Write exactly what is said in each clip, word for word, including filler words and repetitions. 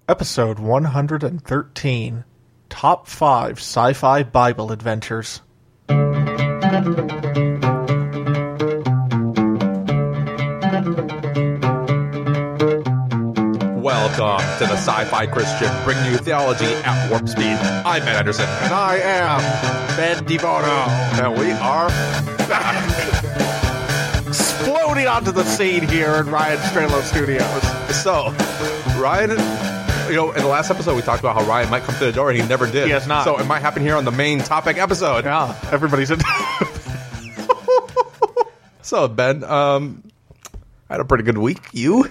Episode one hundred thirteen, Top five Sci-Fi Bible Adventures. Welcome to the Sci-Fi Christian, bringing you theology at warp speed. I'm Matt Anderson. And I am Ben DeBono. And we are exploding onto the scene here in Ryan Strelo Studios. So, Ryan, you know, in the last episode we talked about how Ryan might come to the door, and he never did. He has not. So it might happen here on the main topic episode. Yeah, everybody's in. So, Ben, um, I had a pretty good week. You?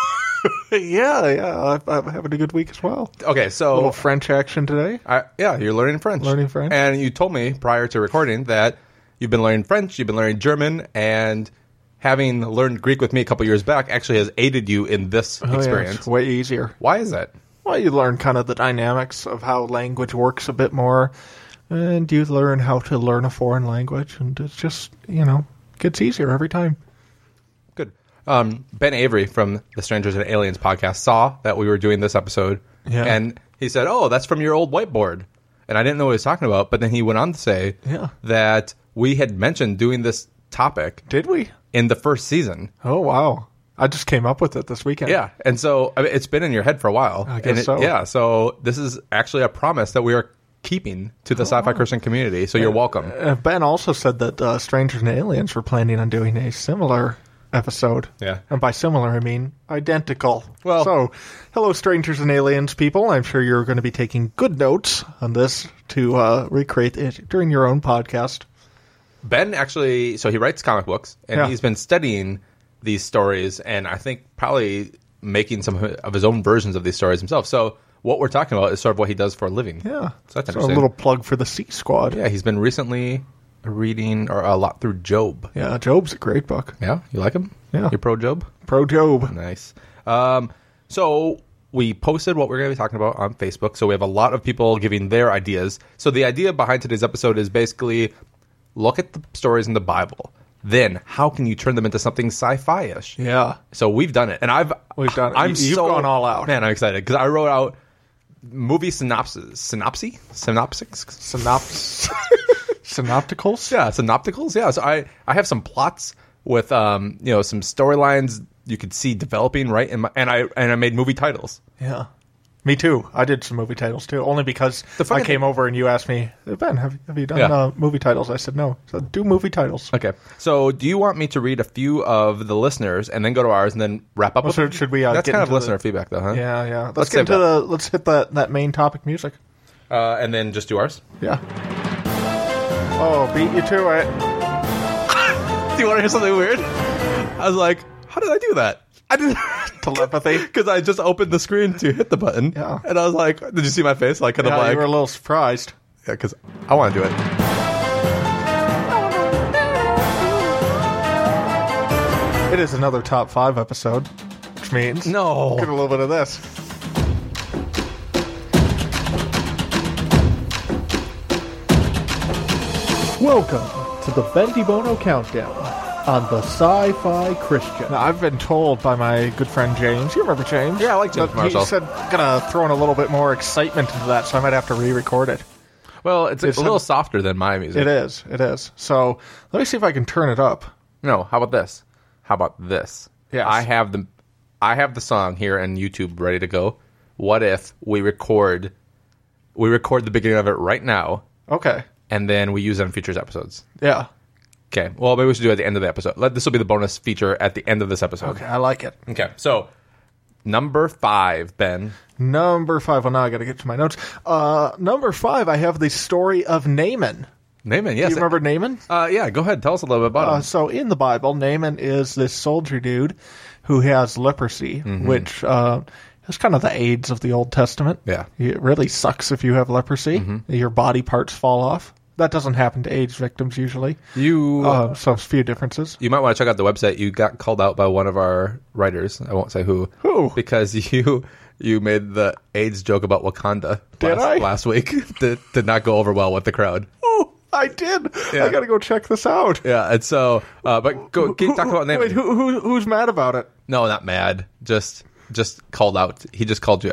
yeah, yeah, I'm having a good week as well. Okay, so A little French action today. I, yeah, you're learning French. Learning French. And you told me prior to recording that you've been learning French, you've been learning German, and having learned Greek with me a couple years back actually has aided you in this Oh, experience. Yeah, it's way easier. Why is that? Well, you learn kind of the dynamics of how language works a bit more, and you learn how to learn a foreign language, and it's just, you know, gets easier every time. Good. Um, Ben Avery from the Strangers and Aliens podcast saw that we were doing this episode, Yeah. and he said, oh, that's from your old whiteboard. And I didn't know what he was talking about, but then he went on to say Yeah. that we had mentioned doing this topic Did we? in the first season. Oh, wow. I just came up with it this weekend. Yeah, and so I mean, it's been in your head for a while. I guess and it, so. Yeah, so this is actually a promise that we are keeping to the Sci-Fi Christian community, so you're welcome. Uh, Ben also said that uh, Strangers and Aliens were planning on doing a similar episode. Yeah. And by similar, I mean identical. Well- so, hello, Strangers and Aliens people. I'm sure you're going to be taking good notes on this to uh, recreate it during your own podcast. Ben actually, so he writes comic books, and Yeah. he's been studying these stories, and I think probably making some of his own versions of these stories himself. So what we're talking about is sort of what he does for a living. Yeah. So that's So a interesting. little plug for the C Squad. Yeah, he's been recently reading or a lot through Job. Yeah, Job's a great book. Yeah, you like him? Yeah. You're pro Job? Pro Job. Nice. Um, so we posted what we're going to be talking about on Facebook. So we have a lot of people giving their ideas. So the idea behind today's episode is basically look at the stories in the Bible. Then how can you turn them into something sci-fi-ish? Yeah. So we've done it, and I've We've done it. I'm You- you've so, gone all out. Man, I'm excited because I wrote out movie synopsis, synopsis, synopsis. Synops- Synopticals? Yeah, synopticals. Yeah, so I, I have some plots with um you know some storylines you could see developing right in my, and I and I made movie titles. Yeah. Me too. I did some movie titles too, only because The funny I came thing- over and you asked me, Ben, have, have you done Yeah. uh, movie titles? I said no. So do movie titles. Okay, so do you want me to read a few of the listeners and then go to ours and then wrap up? Well, with so should we, uh, That's get kind of into listener the- feedback, though, huh? Yeah, yeah. Let's, Let's get save into that. the let's hit that that main topic music. Uh, and then just do ours. Yeah. Oh, beat you to it. Do you want to hear something weird? I was like, how did I do that? I did Telepathy. because I just opened the screen to hit the button. Yeah. And I was like, did you see my face? Like, kind Yeah, of like, you were a little surprised. yeah, because I want to do it. It is another top five episode, which means No. get a little bit of this. Welcome to the Ben DeBono Countdown on the Sci-Fi Christian. Now, I've been told by my good friend James, you remember James? Yeah, I like James that Marshall. He said, gonna throw in a little bit more excitement into that, so I might have to re-record it. Well, it's, It's a little a- softer than my music. It is, it is. So, let me see if I can turn it up. No, how about this? How about this? Yes. I have the I have the song here on YouTube ready to go. What if we record we record the beginning of it right now Okay. and then we use it in future episodes? Yeah. Okay. Well, maybe we should do it at the end of the episode. Let this will be the bonus feature at the end of this episode. Okay, I like it. Okay. So, number five, Ben. Number five. Well, now I got to get to my notes. Uh, number five, I have the story of Naaman. Naaman, yes. Do you remember Naaman? Uh, yeah, go ahead. Tell us a little bit about Uh, him. so in the Bible, Naaman is this soldier dude who has leprosy, which uh, is kind of the AIDS of the Old Testament. Yeah. It really sucks if you have leprosy. Your body parts fall off. That doesn't happen to AIDS victims usually. You Uh, so a few differences. you might want to check out the website. You got called out by one of our writers. I won't say who. Who? Because you you made the AIDS joke about Wakanda Did last, I? last week. did, did not go over well with the crowd. Oh, I did. Yeah. I got to go check this out. Yeah, and so, uh, but go keep talking about Naaman. Wait, who, who, who's mad about it? No, not mad. Just just called out. He just called you out.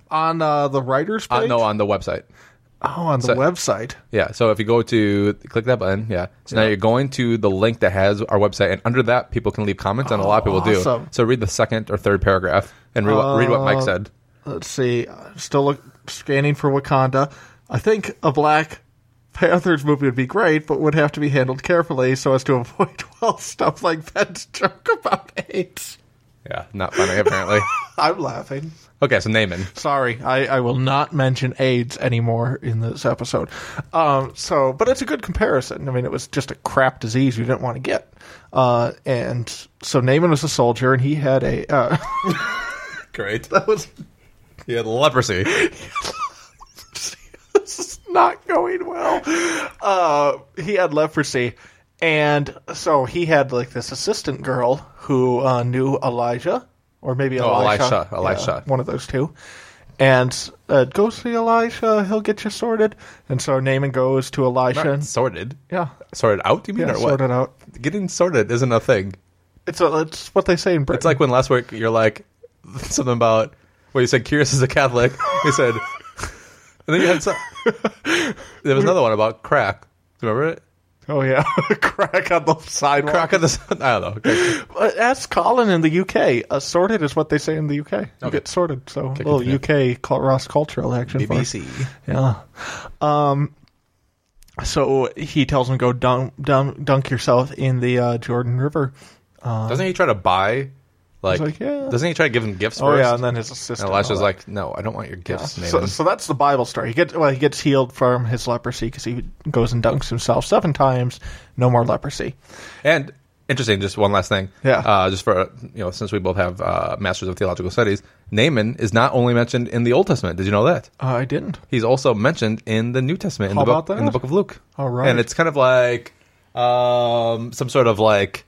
On uh, the writer's Uh, page? no, on the website. Oh, on the So- website. Yeah, so if you go to click that button, yeah. So now you're going to the link that has our website, and under that, people can leave comments, and a lot of people awesome. do. So read the second or third paragraph and read, what, read what Mike Uh, said. Let's see. I'm still look, scanning for Wakanda. I think a Black Panthers movie would be great, but would have to be handled carefully so as to avoid, well, stuff like Ben's joke about AIDS. Yeah, not funny apparently. I'm laughing. Okay, so Naaman. Sorry, I, I will not mention AIDS anymore in this episode. Um, so, but it's a good comparison. I mean, it was just a crap disease you didn't want to get. Uh, and so Naaman was a soldier, and he had a. Uh, Great. that was. He had leprosy. This is not going well. Uh, he had leprosy, and so he had like this assistant girl who uh, knew Elijah, or maybe Oh, Elisha. Elisha, Elisha. Yeah, one of those two. And uh, go see Elisha; he'll get you sorted. And so Naaman goes to Elisha. Not And, sorted. yeah, Sorted out, you mean, yeah, or what? sorted out. Getting sorted isn't a thing. It's a, it's what they say in Britain. It's like when last week you're like, something about, well, you said Curious is a Catholic. You said, and then you had some, there was another one about crack. Do you remember it? oh yeah, crack on the sidewalk. Crack on the, I don't know. Okay. Uh, Ask Colin in the U K. Uh, sorted is what they say in the U K. You Okay. get sorted. So a Okay, little continue. U K cross cultural action. for us. B B C. Yeah. Um. So he tells him go dunk, dunk, dunk yourself in the uh, Jordan River. Doesn't he try to buy, like, like, yeah. doesn't he try to give him gifts Oh first? yeah, and then his assistant. And Elisha's all that. like, no, I don't want your gifts, So, Naaman. so that's the Bible story. He gets well, he gets healed from his leprosy because he goes and dunks himself seven times. No more leprosy. And interesting, just one last thing. Yeah. Uh, just for, you know, since we both have uh, Masters of Theological Studies, Naaman is not only mentioned in the Old Testament. Did you know that? Uh, I didn't. He's also mentioned in the New Testament, in How the book about in the that? book of Luke. All right. And it's kind of like um, some sort of like,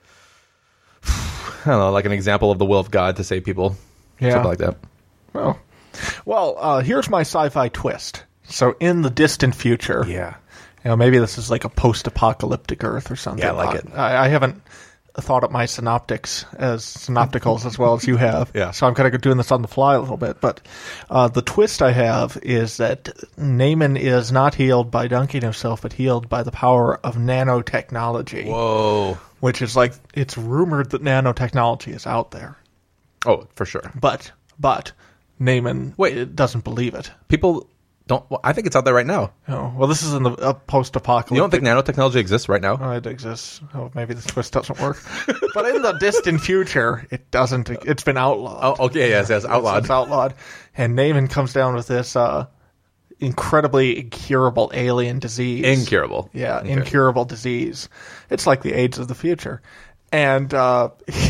I don't know, like an example of the will of God to save people. Yeah. Something like that. Well, well, uh, here's my sci-fi twist. So in the distant future, Yeah. you know, maybe this is like a post-apocalyptic Earth or something. Yeah, I like Uh, it. I, I haven't thought up my synoptics as synopticals as well as you have. Yeah. So I'm kind of doing this on the fly a little bit. But uh, the twist I have is that Naaman is not healed by dunking himself, but healed by the power of nanotechnology, Whoa. which is like it's rumored that nanotechnology is out there. Oh, for sure. But but Naaman Wait. uh, doesn't believe it. People don't, well, I think it's out there right now. Oh, well, this is in the uh, post-apocalyptic. You don't think nanotechnology exists right now? Oh, it exists. Oh, maybe the twist doesn't work. But in the distant future, it doesn't. It's been outlawed. Oh, okay, yes, yes, outlawed. It's, it's outlawed. And Naaman comes down with this uh, incredibly incurable alien disease. Incurable. Yeah, Okay. incurable disease. It's like the AIDS of the future. And uh,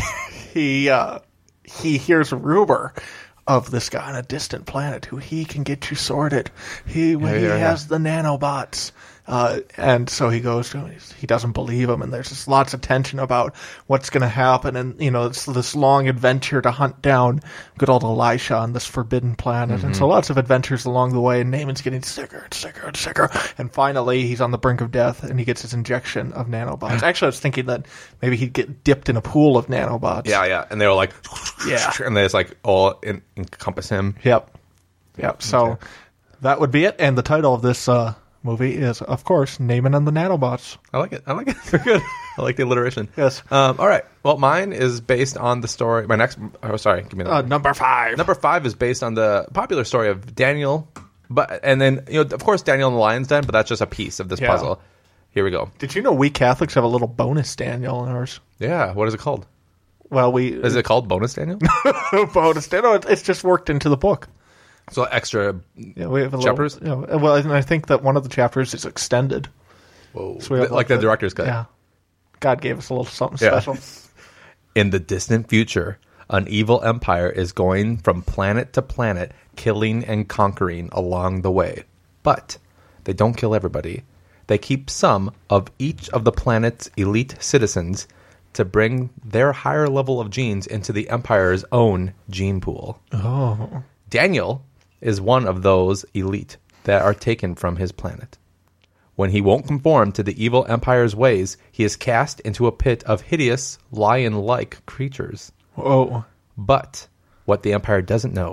he uh, he hears a rumor of this guy on a distant planet who he can get you sorted. He he yeah, yeah. has the nanobots. Uh, and so he goes to him. He doesn't believe him, and there's just lots of tension about what's going to happen. And you know, it's this long adventure to hunt down good old Elisha on this forbidden planet. And Mm-hmm. so lots of adventures along the way. And Naaman's getting sicker and sicker and sicker. And finally, he's on the brink of death, and he gets his injection of nanobots. Actually, I was thinking that maybe he'd get dipped in a pool of nanobots. Yeah, yeah. And they were like, Yeah. and they just like all in, encompass him. Yep. Yep. So Okay. that would be it. And the title of this uh, movie is, of course, Naaman and the Nanobots. I like it. I like it. They're good. I like the alliteration. Yes. Um, all right. Well, mine is based on the story. My next. Oh, sorry. Give me that. Uh, number five. Number five is based on the popular story of Daniel, but and then you know, of course, Daniel and the Lion's Den, but that's just a piece of this Yeah. puzzle. Here we go. Did you know we Catholics have a little bonus Daniel in ours? Yeah. What is it called? Well, we Is it called Bonus Daniel? bonus Daniel. it- It's just worked into the book. So extra. Yeah, we have a Chapters? Little, you know, well, and I think that one of the chapters is extended. Whoa. So we have like the director's cut. Yeah, God gave us a little something Yeah. special. In the distant future, an evil empire is going from planet to planet, killing and conquering along the way. But they don't kill everybody. They keep some of each of the planet's elite citizens to bring their higher level of genes into the empire's own gene pool. Oh, Daniel is one of those elite that are taken from his planet. When he won't conform to the evil empire's ways, he is cast into a pit of hideous, lion-like creatures. oh, But what the empire doesn't know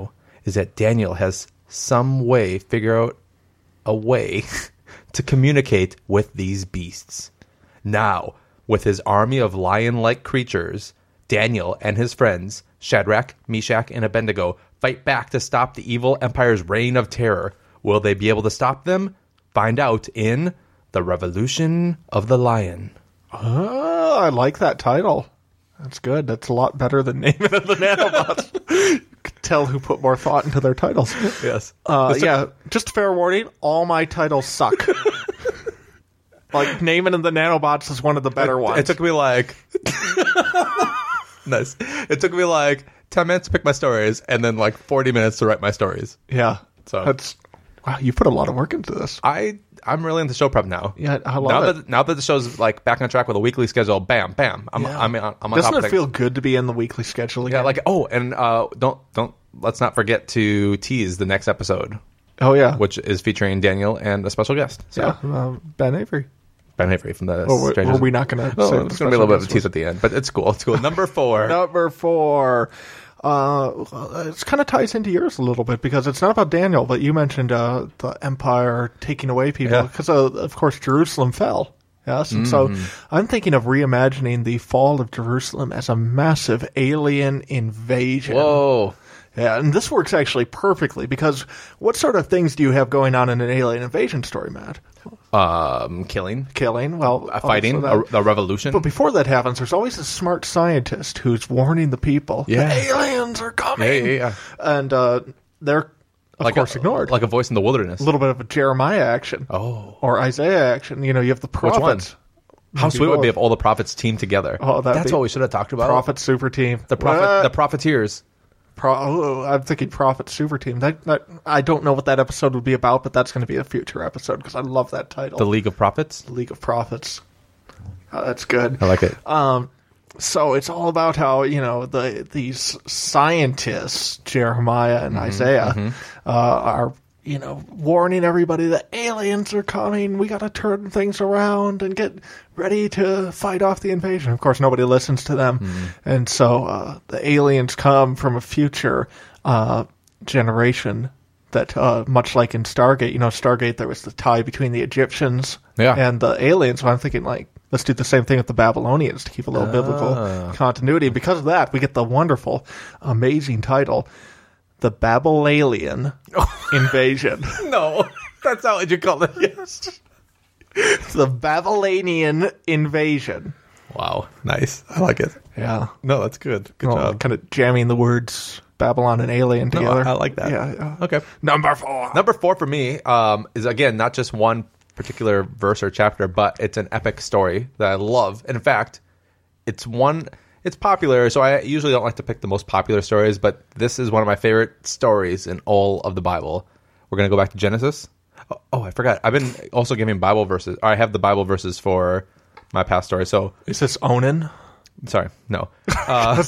is that Daniel has some way figure out a way to communicate with these beasts. Now, with his army of lion-like creatures, Daniel and his friends, Shadrach, Meshach, and Abednego, fight back to stop the evil empire's reign of terror. Will they be able to stop them? Find out in The Revolution of the Lion. Oh, I like that title. That's good. That's a lot better than Name It of the Nanobots. You can tell who put more thought into their titles. Yes. Uh, yeah, just fair warning, all my titles suck. Like, Name It of the Nanobots is one of the better it, ones. It took me like... nice. It took me like ten minutes to pick my stories and then like forty minutes to write my stories. Yeah. So that's... Wow, you put a lot of work into this. I... I'm really into show prep now. Yeah, I love now it. That, now that the show's like back on track with a weekly schedule, bam, bam. I'm, Yeah. I'm, I'm, I'm on Doesn't top of it things. feel good to be in the weekly schedule again? Yeah, like oh, and uh, don't don't let's not forget to tease the next episode, oh yeah, which is featuring Daniel and a special guest. So yeah, uh, Ben Avery. Ben Avery from the Or Strangers. were we not going to? Oh, say it's the going to be a little bit of a special tease at the end, but it's cool. It's cool. Number four. Number four. Uh, it kind of ties into yours a little bit because it's not about Daniel, but you mentioned uh, the empire taking away people Yeah. because, uh, of course, Jerusalem fell. Yes, and so I'm thinking of reimagining the fall of Jerusalem as a massive alien invasion. Whoa. Yeah, and this works actually perfectly because what sort of things do you have going on in an alien invasion story, Matt? Um, killing, Killing, well, uh, fighting, also a, that- a revolution. But before that happens, there's always a smart scientist who's warning the people. Yeah. The aliens are coming. Yeah, yeah, yeah. And uh, they're, of like course, a, ignored. like a voice in the wilderness. a little bit of a Jeremiah action. Oh. Or Isaiah action. You know, you have the Which prophets. one? How Maybe sweet would it be both. if all the prophets teamed together? Oh, that'd That's be- what we should have talked about. Prophet super team. The prophet, Uh, the profiteers. Pro- oh, I'm thinking Prophet Super Team. That, that I don't know what that episode would be about, but that's going to be a future episode because I love that title. The League of Prophets. League of Prophets. Oh, that's good. I like it. Um, so it's all about how, you know, the these scientists, Jeremiah and Isaiah, uh, are, you know, warning everybody that aliens are coming. We got to turn things around and get ready to fight off the invasion. Of course, nobody listens to them. And so uh, the aliens come from a future uh, generation that, uh, much like in Stargate, you know, Stargate, there was the tie between the Egyptians Yeah. and the aliens. So I'm thinking, like, let's do the same thing with the Babylonians to keep a little biblical continuity. Because of that, we get the wonderful, amazing title, The Babylalian Invasion. No, that's not what you call it. Yes. The Babylonian Invasion. Wow, nice. I like it. Yeah. No, that's good. Good Well, job. kind of jamming the words Babylon and alien No, together. I like that. Yeah. yeah. Okay. Number four. Number four for me um, is, again, not just one particular verse or chapter, but it's an epic story that I love. And in fact, it's one, it's popular, so I usually don't like to pick the most popular stories, but this is one of my favorite stories in all of the Bible. We're going to go back to Genesis. Oh, oh, I forgot. I've been also giving Bible verses. Or I have the Bible verses for my past story. So, Is this Onan? sorry, no. Uh,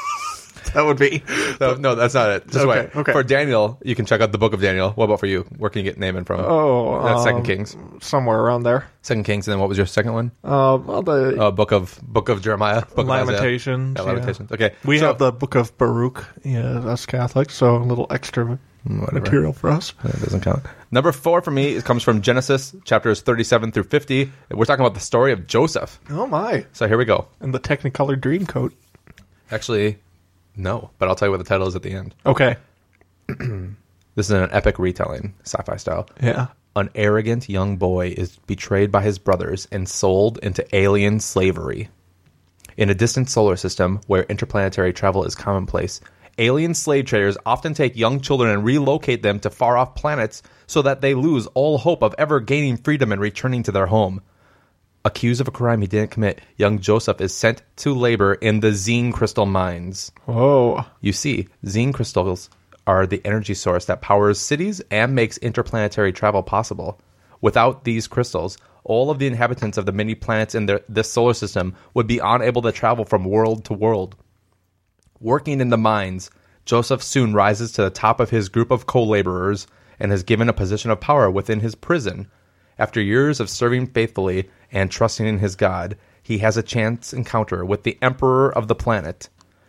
That would be. no, no, that's not it. Just Okay, wait. okay. For Daniel, you can check out the book of Daniel. What about for you? Where can you get Naaman from? Oh, That's Second um, Kings. Somewhere around there. Second Kings, and then what was your second one? Uh, well, the Uh, book of Book of Jeremiah, book of Isaiah. Lamentations. Yeah, yeah. Lamentations. Okay, We so- have the Book of Baruch, yeah, us Catholics, so a little extra Whatever. material for us. That doesn't count. Number four for me, it comes from Genesis chapters thirty-seven through fifty. We're talking about the story of Joseph. Oh my! So here we go. And the Technicolor Dreamcoat. Actually, no, but I'll tell you what the title is at the end. Okay. This is an epic retelling, sci-fi style. Yeah. An arrogant young boy is betrayed by his brothers and sold into alien slavery. In a distant solar system where interplanetary travel is commonplace, alien slave traders often take young children and relocate them to far-off planets so that they lose all hope of ever gaining freedom and returning to their home. Accused of a crime he didn't commit, young Joseph is sent to labor in the Zine crystal mines. Whoa. You see, Zine crystals are the energy source that powers cities and makes interplanetary travel possible. Without these crystals, all of the inhabitants of the many planets in their, this solar system would be unable to travel from world to world. Working in the mines, Joseph soon rises to the top of his group of co-laborers and is given a position of power within his prison. After years of serving faithfully and trusting in his God, he has a chance encounter with the emperor of the planet.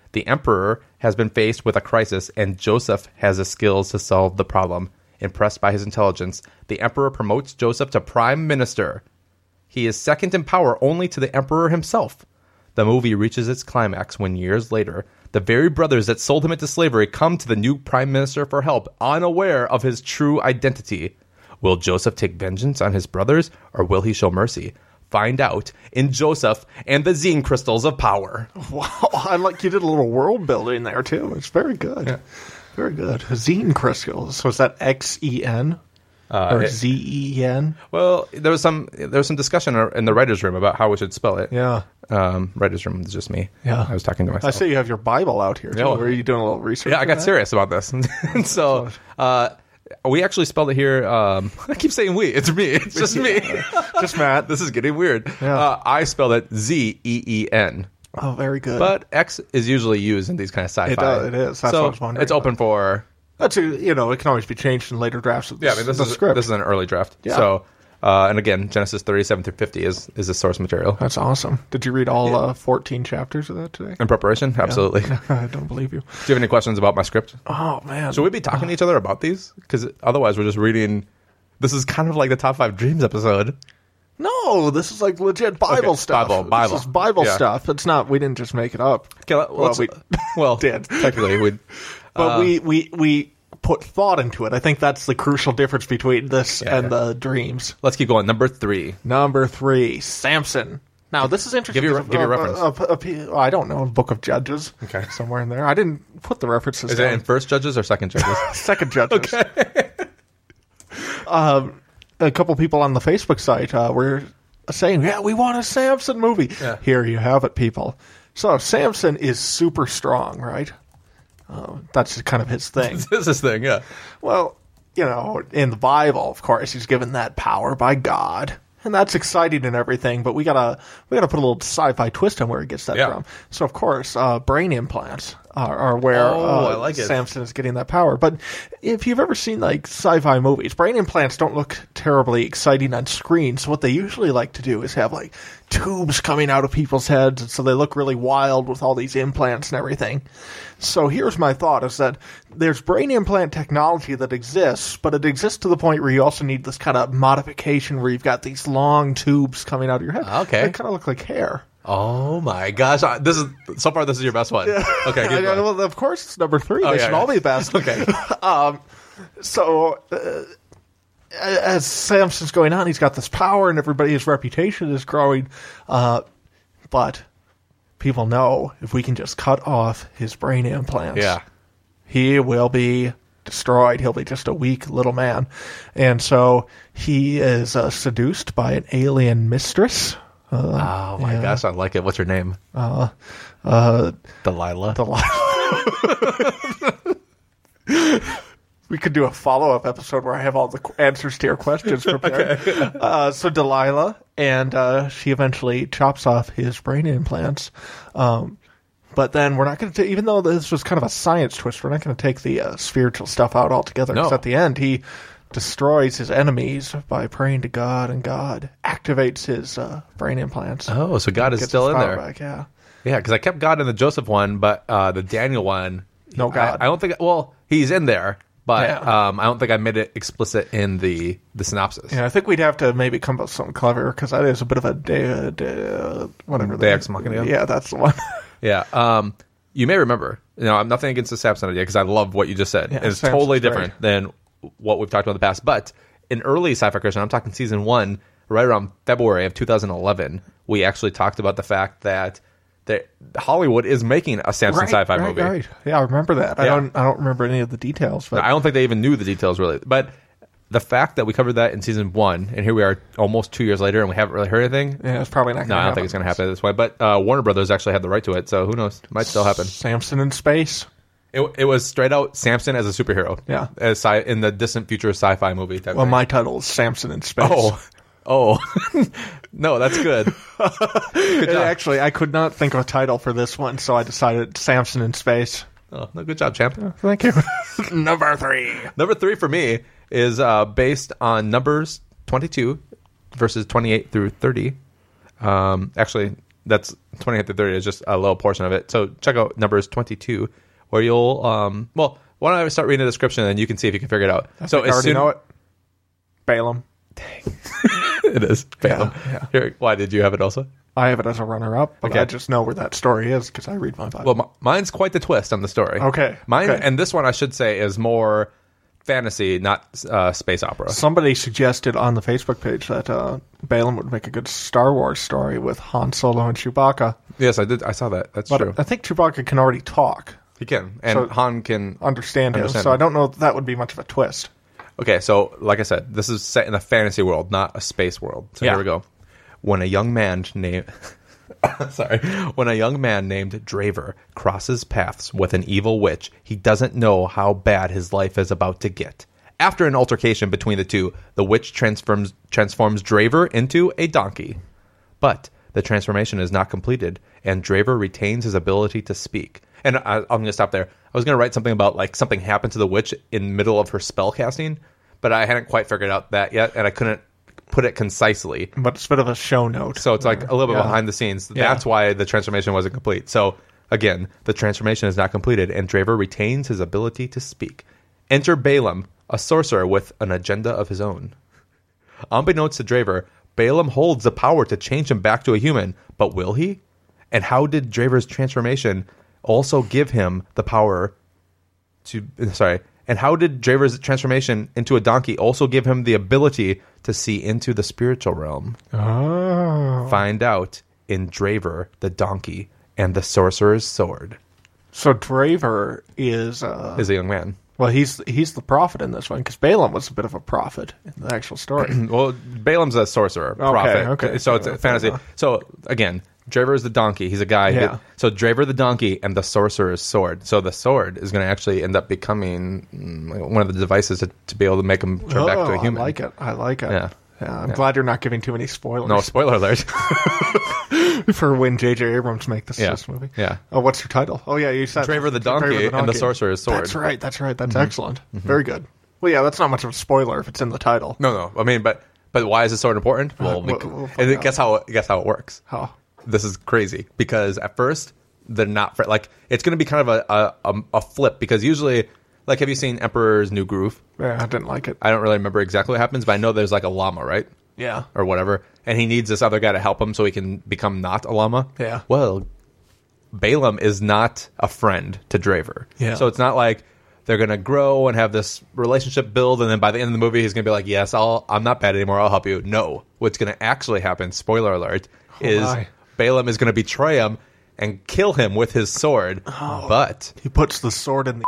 The emperor has been faced with a crisis, and Joseph has the skills to solve the problem. Impressed by his intelligence, the emperor promotes Joseph to prime minister. He is second in power only to the emperor himself. The movie reaches its climax when years later, the very brothers that sold him into slavery come to the new prime minister for help, unaware of his true identity. Will Joseph take vengeance on his brothers, or will he show mercy? Find out in Joseph and the Zine Crystals of Power. Wow, I like you did a little world building there too. It's very good, Yeah. very good. Zine Crystals. So is that X E N Uh, or it- Z E N? Well, there was some there was some discussion in the writers' room about how we should spell it. Yeah. Um, writers' room is just me. Yeah. I was talking to myself. I see you have your Bible out here. Too. Yeah. Were you doing a little research? Yeah, I on got that? serious about this. And so uh, we actually spelled it here. Um, I keep saying we. It's me. It's just me. Just Matt. This is getting weird. Yeah. Uh, I spelled it Z E E N. Oh, very good. But X is usually used in these kind of sci-fi. It does- it is. That's so what I was wondering it's open for... That's a, you know, it can always be changed in later drafts of the, Yeah, I mean, this the is script. this is an early draft. Yeah. So, uh, and again, Genesis thirty-seven through fifty is, is the source material. That's awesome. Did you read all uh, fourteen chapters of that today? In preparation? Absolutely. Do I don't believe you. you have any questions about my script? Oh, man. Should we be talking to each other about these? Because otherwise we're just reading... This is kind of like the Top five Dreams episode. No, this is like legit Bible Okay, stuff. Bible, Bible. This is Bible Yeah. stuff. It's not, we didn't just make it up. Okay, let- Well, let's, we well, did. technically, we But Uh, we, we, we put thought into it. I think that's the crucial difference between this Yeah, and yeah. the dreams. let's keep going. Number three. Number three, Samson. Now, this is interesting. Give your- because give your of- reference. of- of- of- I don't know, Book of Judges. Okay. Somewhere in there. I didn't put the references Is it down. in First Judges or Second Judges? Second Judges. um, a couple people on the Facebook site uh, were saying, yeah, we want a Samson movie. Yeah. Here you have it, people. So Samson is super strong, right? Uh, that's kind of his thing. This is his thing, yeah. Well, you know, in the Bible, of course, he's given that power by God. And that's exciting and everything, but we gotta we gotta put a little sci-fi twist on where he gets that Yeah. from. So, of course, uh, brain implants are, are where Oh, uh, I like it. Samson is getting that power. But if you've ever seen like sci-fi movies, brain implants don't look terribly exciting on screen. So what they usually like to do is have like tubes coming out of people's heads, and so they look really wild with all these implants and everything. So here's my thought: is that there's brain implant technology that exists, but it exists to the point where you also need this kind of modification where you've got these long tubes coming out of your head. Okay. They kind of look like hair. Oh my gosh! I- This is so far. This is your best one. Okay, keep I know, going. well, of course, it's number three. Oh, they yeah, should yeah. all be best. Okay. um, so uh, as Samson's going on, he's got this power, and everybody's reputation is growing. Uh, but people know if we can just cut off his brain implants, Yeah. he will be destroyed. He'll be just a weak little man. And so he is uh, seduced by an alien mistress. Uh, Oh my yeah. gosh, I like it. What's her name? Uh, uh, Delilah. we could do a follow-up episode where I have all the qu- answers to your questions prepared. uh, so Delilah, and uh, she eventually chops off his brain implants. Um, but then we're not going to, even though this was kind of a science twist, we're not going to take the uh, spiritual stuff out altogether. Because No. at the end, he destroys his enemies by praying to God, and God activates his uh, brain implants. Oh, so God is Gets still his in power there. back, yeah. Yeah, because I kept God in the Joseph one, but uh, the Daniel one, No God. I, I don't think. Well, he's in there, but Yeah. um, I don't think I made it explicit in the the synopsis. Yeah, I think we'd have to maybe come up with something clever, because that is a bit of a de, de, whatever. Deus Ex Machina? Yeah, that's the one. Yeah. Um, you may remember. You know, I'm nothing against the Samson idea because I love what you just said. Yeah, it's Samson's totally great. different than what we've talked about in the past. But in early sci-fi Christian, I'm talking season one, right around February of two thousand eleven, we actually talked about the fact that that Hollywood is making a Samson sci-fi right, movie. Right. Yeah, I remember that. I Yeah. don't. I don't remember any of the details. But I don't think they even knew the details really. But the fact that we covered that in season one, and here we are almost two years later, and we haven't really heard anything. yeah, it's probably not. No, Gonna I don't think it's going to happen this way. But uh, Warner Brothers actually had the right to it, so who knows? Might still happen. Samson in space. It, it was straight out Samson as a superhero. Yeah. As sci- in the distant future sci-fi movie type Well, thing. my title is Samson in space. Oh. Oh. No, that's good. Good And job. actually, I could not think of a title for this one, so I decided Samson in space. Oh, no, good job, champ. Thank you. Number three. Number three for me is uh, based on Numbers twenty-two, verses twenty-eight through thirty. Um, actually, that's twenty-eight to thirty is just a little portion of it. So check out Numbers twenty-two, where you'll um. Well, why don't I start reading the description and you can see if you can figure it out. I so think I as already soon, know it. Balaam. It is Balaam. Yeah, yeah. Here, why did you have it also? I have it as a runner-up, but Okay. I just know where that story is because I read my Bible. Well, m- mine's quite the twist on the story. Okay, Mine okay. and this one I should say is more fantasy, not uh, space opera. Somebody suggested on the Facebook page that uh, Balaam would make a good Star Wars story with Han Solo and Chewbacca. Yes, I did. I saw that. That's But true. I think Chewbacca can already talk, He can, and So- Han can. understand him, Understand so him. I don't know if that would be much of a twist. Okay, so like I said, this is set in a fantasy world, not a space world. So Yeah. here we go. When a young man named sorry, when a young man named Draver crosses paths with an evil witch, he doesn't know how bad his life is about to get. After an altercation between the two, the witch transforms transforms Draver into a donkey. But the transformation is not completed, and Draver retains his ability to speak. And I, I'm going to stop there. I was going to write something about like something happened to the witch in the middle of her spell casting, but I hadn't quite figured out that yet, and I couldn't put it concisely. But it's a bit of a show note. So it's like a little bit Yeah. behind the scenes. Yeah. That's why the transformation wasn't complete. So again, the transformation is not completed, and Draver retains his ability to speak. Enter Balaam, a sorcerer with an agenda of his own. Unbeknownst to Draver, Balaam holds the power to change him back to a human, but will he? And how did Draver's transformation also give him the power to... Sorry. And how did Draver's transformation into a donkey also give him the ability to see into the spiritual realm? Oh. Find out in Draver, the donkey, and the sorcerer's sword. So Draver is... Uh, Is a young man. well, he's he's the prophet in this one, because Balaam was a bit of a prophet in the actual story. Well, Balaam's a sorcerer, prophet. okay. So it's a fantasy. So again, Draver is the donkey. He's a guy. Yeah. Who, so Draver the donkey and the sorcerer's sword. So the sword is going to actually end up becoming mm, one of the devices to, to be able to make him turn back to a Oh, human. I like it. I like it. Yeah. Yeah, I'm Yeah. glad you're not giving too many spoilers No, spoiler alert. for when J J Abrams make this, Yeah. this movie. Yeah. Oh, what's your title? Oh, yeah, you said Draver the donkey and the sorcerer's sword. That's right. That's right. That's excellent. Very good. Well, yeah, that's not much of a spoiler if it's in the title. No, no. I mean, but but why is the sword important? Well, we'll- bec- we'll find and out. guess how guess how it works. How? This is crazy because at first they're not fr- like it's going to be kind of a, a a a flip because usually like have you seen Emperor's New Groove? Yeah, I didn't like it. I don't really remember exactly what happens, but I know there's like a llama, right? Yeah. Or whatever, and he needs this other guy to help him so he can become not a llama. Yeah. Well, Balaam is not a friend to Draver. Yeah. So it's not like they're going to grow and have this relationship build, and then by the end of the movie, he's going to be like, yes, I'll, I'm not bad anymore. I'll help you. No. What's going to actually happen, spoiler alert, is my. Balaam is going to betray him and kill him with his sword. Oh. But He puts the sword in the...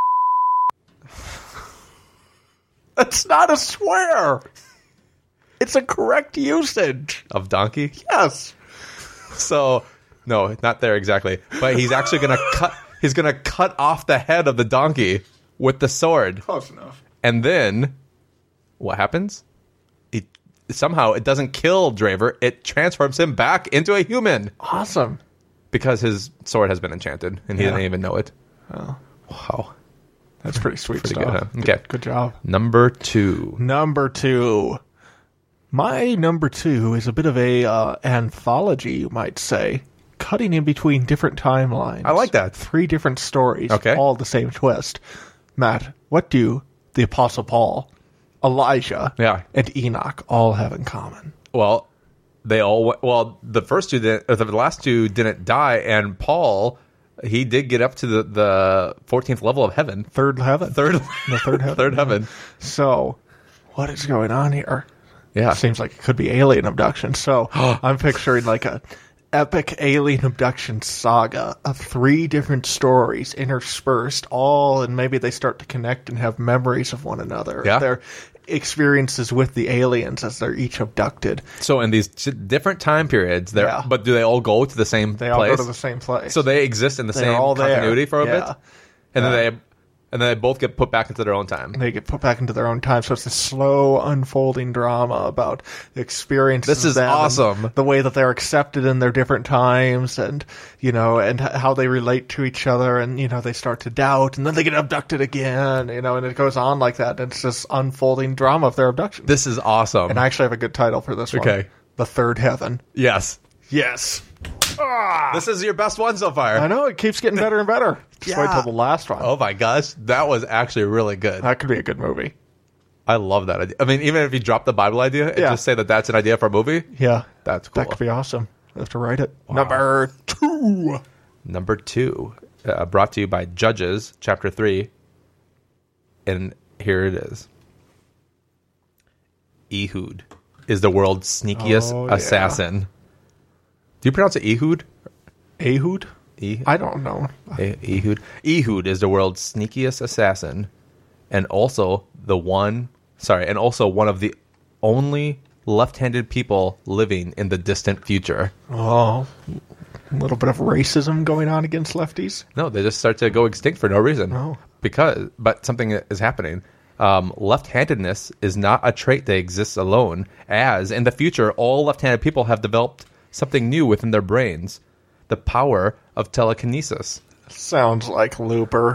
That's not a swear. It's a correct usage. of donkey? Yes. So, no, not there exactly. But he's actually going to cut. He's going to cut off the head of the donkey with the sword. Close enough. And then, what happens? It somehow it doesn't kill Draver. It transforms him back into a human Awesome. because his sword has been enchanted, and he Yeah. didn't even know it. Oh, Wow, that's pretty sweet pretty stuff. good. Huh? Okay, Good job. number two. Number two. My number two is a bit of a uh, anthology, you might say, cutting in between different timelines. I like that. Three different stories, Okay. all the same twist. Matt, what do the Apostle Paul, Elijah, Yeah. and Enoch all have in common? Well, they all well the first two didn't, or the last two didn't die, and Paul he did get up to the the fourteenth level of heaven. Third heaven. Third, The third heaven. third heaven. So, what is going on here? Yeah. Seems like it could be alien abduction. So I'm picturing like a epic alien abduction saga of three different stories interspersed, all, and maybe they start to connect and have memories of one another. Yeah. Their experiences with the aliens as they're each abducted. So in these t- different time periods, there, Yeah. but do they all go to the same They place? all go to the same place. So they exist in the They're same all there. continuity for a Yeah. bit, and then they and then they both get put back into their own time. they get put back into their own time. So it's this slow unfolding drama about the experiences. This is of them and awesome. The way that they're accepted in their different times, and you know, and h- how they relate to each other, and you know, they start to doubt, and then they get abducted again. You know, and it goes on like that. It's this unfolding drama of their abduction. This is awesome. And I actually have a good title for this one. Okay. The Third Heaven. yes. Yes. This is your best one so far. I know, it keeps getting better and better. Just wait Yeah. till the last one. Oh my gosh, that was actually really good. That could be a good movie. I love that idea. I mean, even if you drop the Bible idea and Yeah. just say that that's an idea for a movie, Yeah. that's cool. That could be awesome. I have to write it. Number two. Number two, uh, brought to you by Judges, chapter three. And here it is. Ehud is the world's sneakiest Oh, yeah. assassin. Do you pronounce it Ehud? Ehud? Eh- I don't know. Eh- Ehud. Ehud is the world's sneakiest assassin, and also the one. Sorry, and also one of the only left-handed people living in the distant future. Oh, a little bit of racism going on against lefties. No, they just start to go extinct for no reason. Oh. Because, but something is happening. Um, left-handedness is not a trait that exists alone, as in the future, all left-handed people have developed something new within their brains, the power of telekinesis. Sounds like Looper.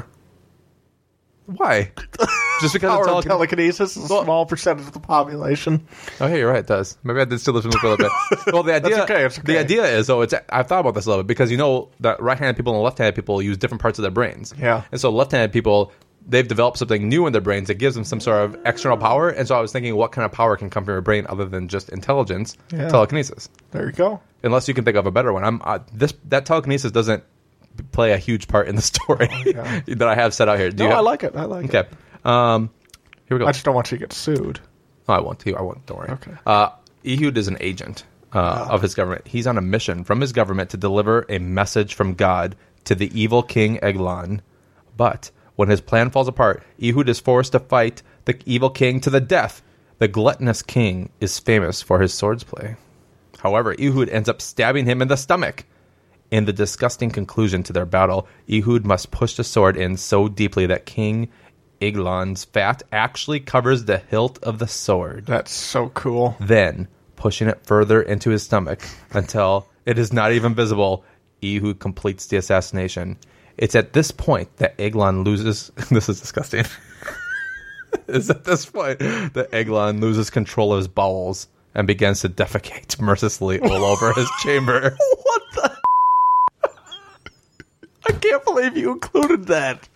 Why? Just because Power of of telekinesis? telekinesis is a small percentage of the population. Oh, hey, you're right. It does. Maybe I did still listen to it for a little bit. Well, the idea, okay, it's okay. the idea is, though, it's. I've thought about this a little bit because you know that right-handed people and left-handed people use different parts of their brains. Yeah. And so left-handed people, they've developed something new in their brains that gives them some sort of external power. And so I was thinking, what kind of power can come from your brain other than just intelligence? Yeah. Telekinesis. There you go. Unless you can think of a better one. I'm uh, this that telekinesis doesn't play a huge part in the story yeah. that I have set out here. Do No, you have- I like it. I like Okay. it. Um, here we go. I just don't want you to get sued. Oh, I won't. I won't. Don't worry. Okay. Uh, Ehud is an agent uh, of his government. He's on a mission from his government to deliver a message from God to the evil king Eglon. But when his plan falls apart, Ehud is forced to fight the evil king to the death. The gluttonous king is famous for his swordsplay. However, Ehud ends up stabbing him in the stomach. In the disgusting conclusion to their battle, Ehud must push the sword in so deeply that King Eglon's fat actually covers the hilt of the sword. That's so cool. Then, pushing it further into his stomach until it is not even visible, Ehud completes the assassination. It's at this point that Eglon loses... This is disgusting. It's at this point that Eglon loses control of his bowels and begins to defecate mercilessly all over his chamber. What the? I can't believe you included that.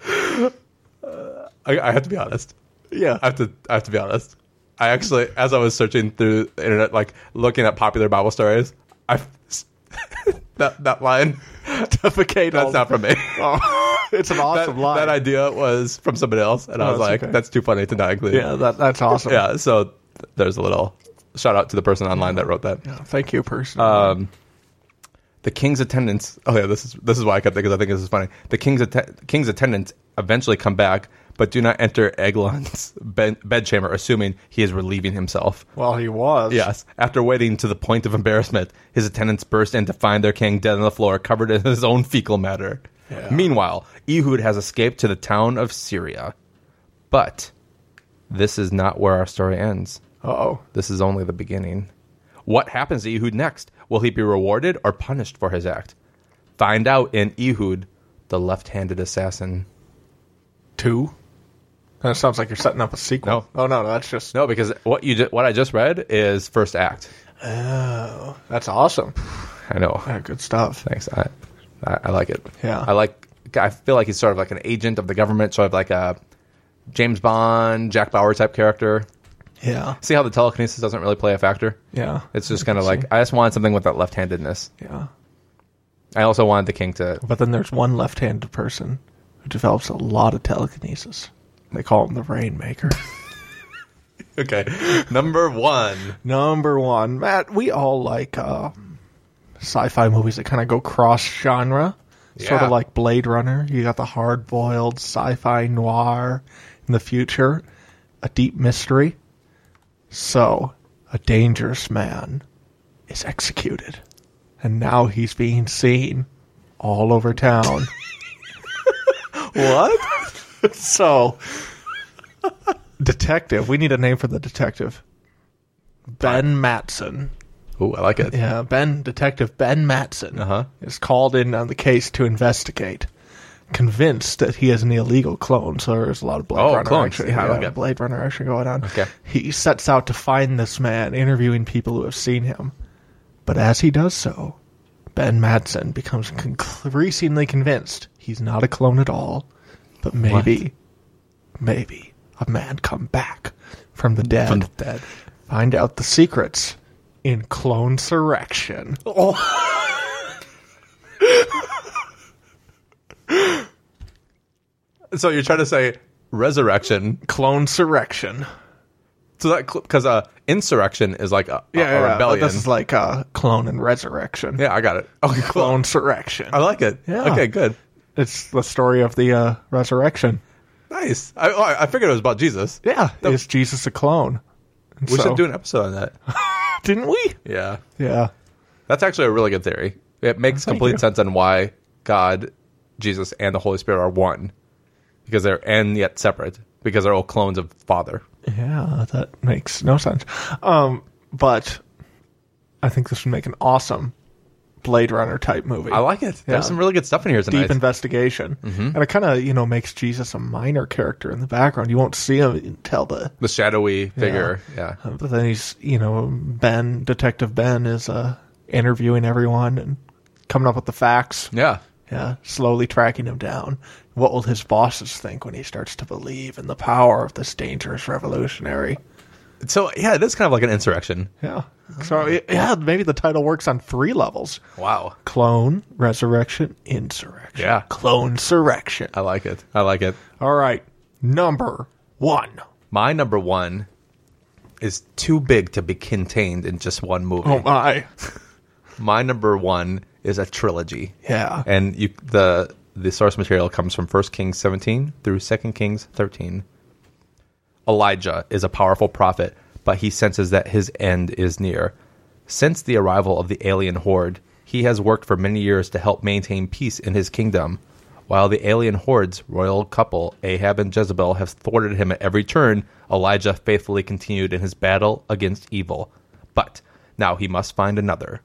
I, I have to be honest. Yeah. I have to. I have to be honest. I actually, as I was searching through the internet, like looking at popular Bible stories, I that that line, Defecate. that's not from me. Oh, it's an That, awesome line. that idea was from somebody else, and I Oh, was that's like, okay. "That's too funny to not include." yeah, that, that's awesome. yeah. So th- there's a little shout out to the person online that wrote that. Yeah, thank you, person. Um, the king's attendants. Oh yeah, this is this is why I kept thinking. I think this is funny. The king's atte- king's attendants eventually come back, but do not enter Eglon's bed, bedchamber, assuming he is relieving himself. well, he was. Yes. After waiting to the point of embarrassment, his attendants burst in to find their king dead on the floor, covered in his own fecal matter. Yeah. Meanwhile, Ehud has escaped to the town of Syria. But this is not where our story ends. Uh-oh. This is only the beginning. What happens to Ehud next? Will he be rewarded or punished for his act? Find out in Ehud, the left-handed assassin. Two? That sounds like you're setting up a sequel. No. Oh, no, no, that's just... No, because what you ju- what I just read is first act. Oh, that's awesome. I know. Yeah, good stuff. Thanks. I, I I like it. Yeah. I like. I feel like he's sort of like an agent of the government, sort of like a James Bond, Jack Bauer type character. Yeah. See how the telekinesis doesn't really play a factor? Yeah. It's just kind of like I just wanted something with that left-handedness. Yeah. I also wanted the king to. But then there's one left-handed person who develops a lot of telekinesis. They call him the Rainmaker. Okay, number one. Number one. Matt, we all like uh, sci-fi movies that kind of go cross-genre. Sort Yeah. of like Blade Runner. You got the hard-boiled sci-fi noir in the future. A deep mystery. So, a dangerous man is executed. And now he's being seen all over town. What? So, detective. We need a name for the detective. Ben Matson. Ooh, I like it. Yeah, Ben, Detective Ben Matson Uh-huh. is called in on the case to investigate. Convinced that he is an illegal clone, so there's a lot of Blade Oh, Runner clones. action. Yeah, I yeah, like it. Blade Runner action going on. Okay. He sets out to find this man, interviewing people who have seen him. But as he does so, Ben Madsen becomes increasingly convinced he's not a clone at all, but maybe, what? maybe a man come back from the dead. From the dead. Find out the secrets in Clone-surrection. Oh. So you're trying to say resurrection, Clone-surrection. so that because uh, insurrection is like a, Yeah, a, a yeah, rebellion. but this is like uh, clone and resurrection. Yeah, I got it. Okay, cool. Clone-surrection. I like it. Yeah. Okay, good. It's the story of the uh, resurrection. Nice. I, oh, I figured it was about Jesus. Yeah, is Jesus a clone? And We so- should do an episode on that. Didn't we? Yeah. Yeah. That's actually a really good theory. It makes Thank complete you. sense on why God, Jesus, and the Holy Spirit are one. Because they're, and yet separate. Because they're all clones of Father. Yeah, that makes no sense. Um, but I think this would make an awesome Blade Runner type movie. I like it. Yeah. There's some really good stuff in here tonight. Deep investigation. Mm-hmm. And it kind of, you know, makes Jesus a minor character in the background. You won't see him until the... The shadowy figure. Yeah. Uh, but then he's, you know, Ben, Detective Ben is uh, interviewing everyone and coming up with the facts. Yeah. Yeah, slowly tracking him down. What will his bosses think when he starts to believe in the power of this dangerous revolutionary? So, yeah, it is kind of like an insurrection. Yeah. So, yeah, maybe the title works on three levels. Wow. Clone, resurrection, insurrection. Yeah. Clone-surrection. I like it. I like it. All right. Number one. My number one is too big to be contained in just one movie. Oh, my. My number one is a trilogy. Yeah. And you the the source material comes from First Kings seventeen through Second Kings thirteen. Elijah is a powerful prophet, but he senses that his end is near. Since the arrival of the alien horde, he has worked for many years to help maintain peace in his kingdom. While the alien horde's royal couple, Ahab and Jezebel, have thwarted him at every turn, Elijah faithfully continued in his battle against evil. But now he must find another.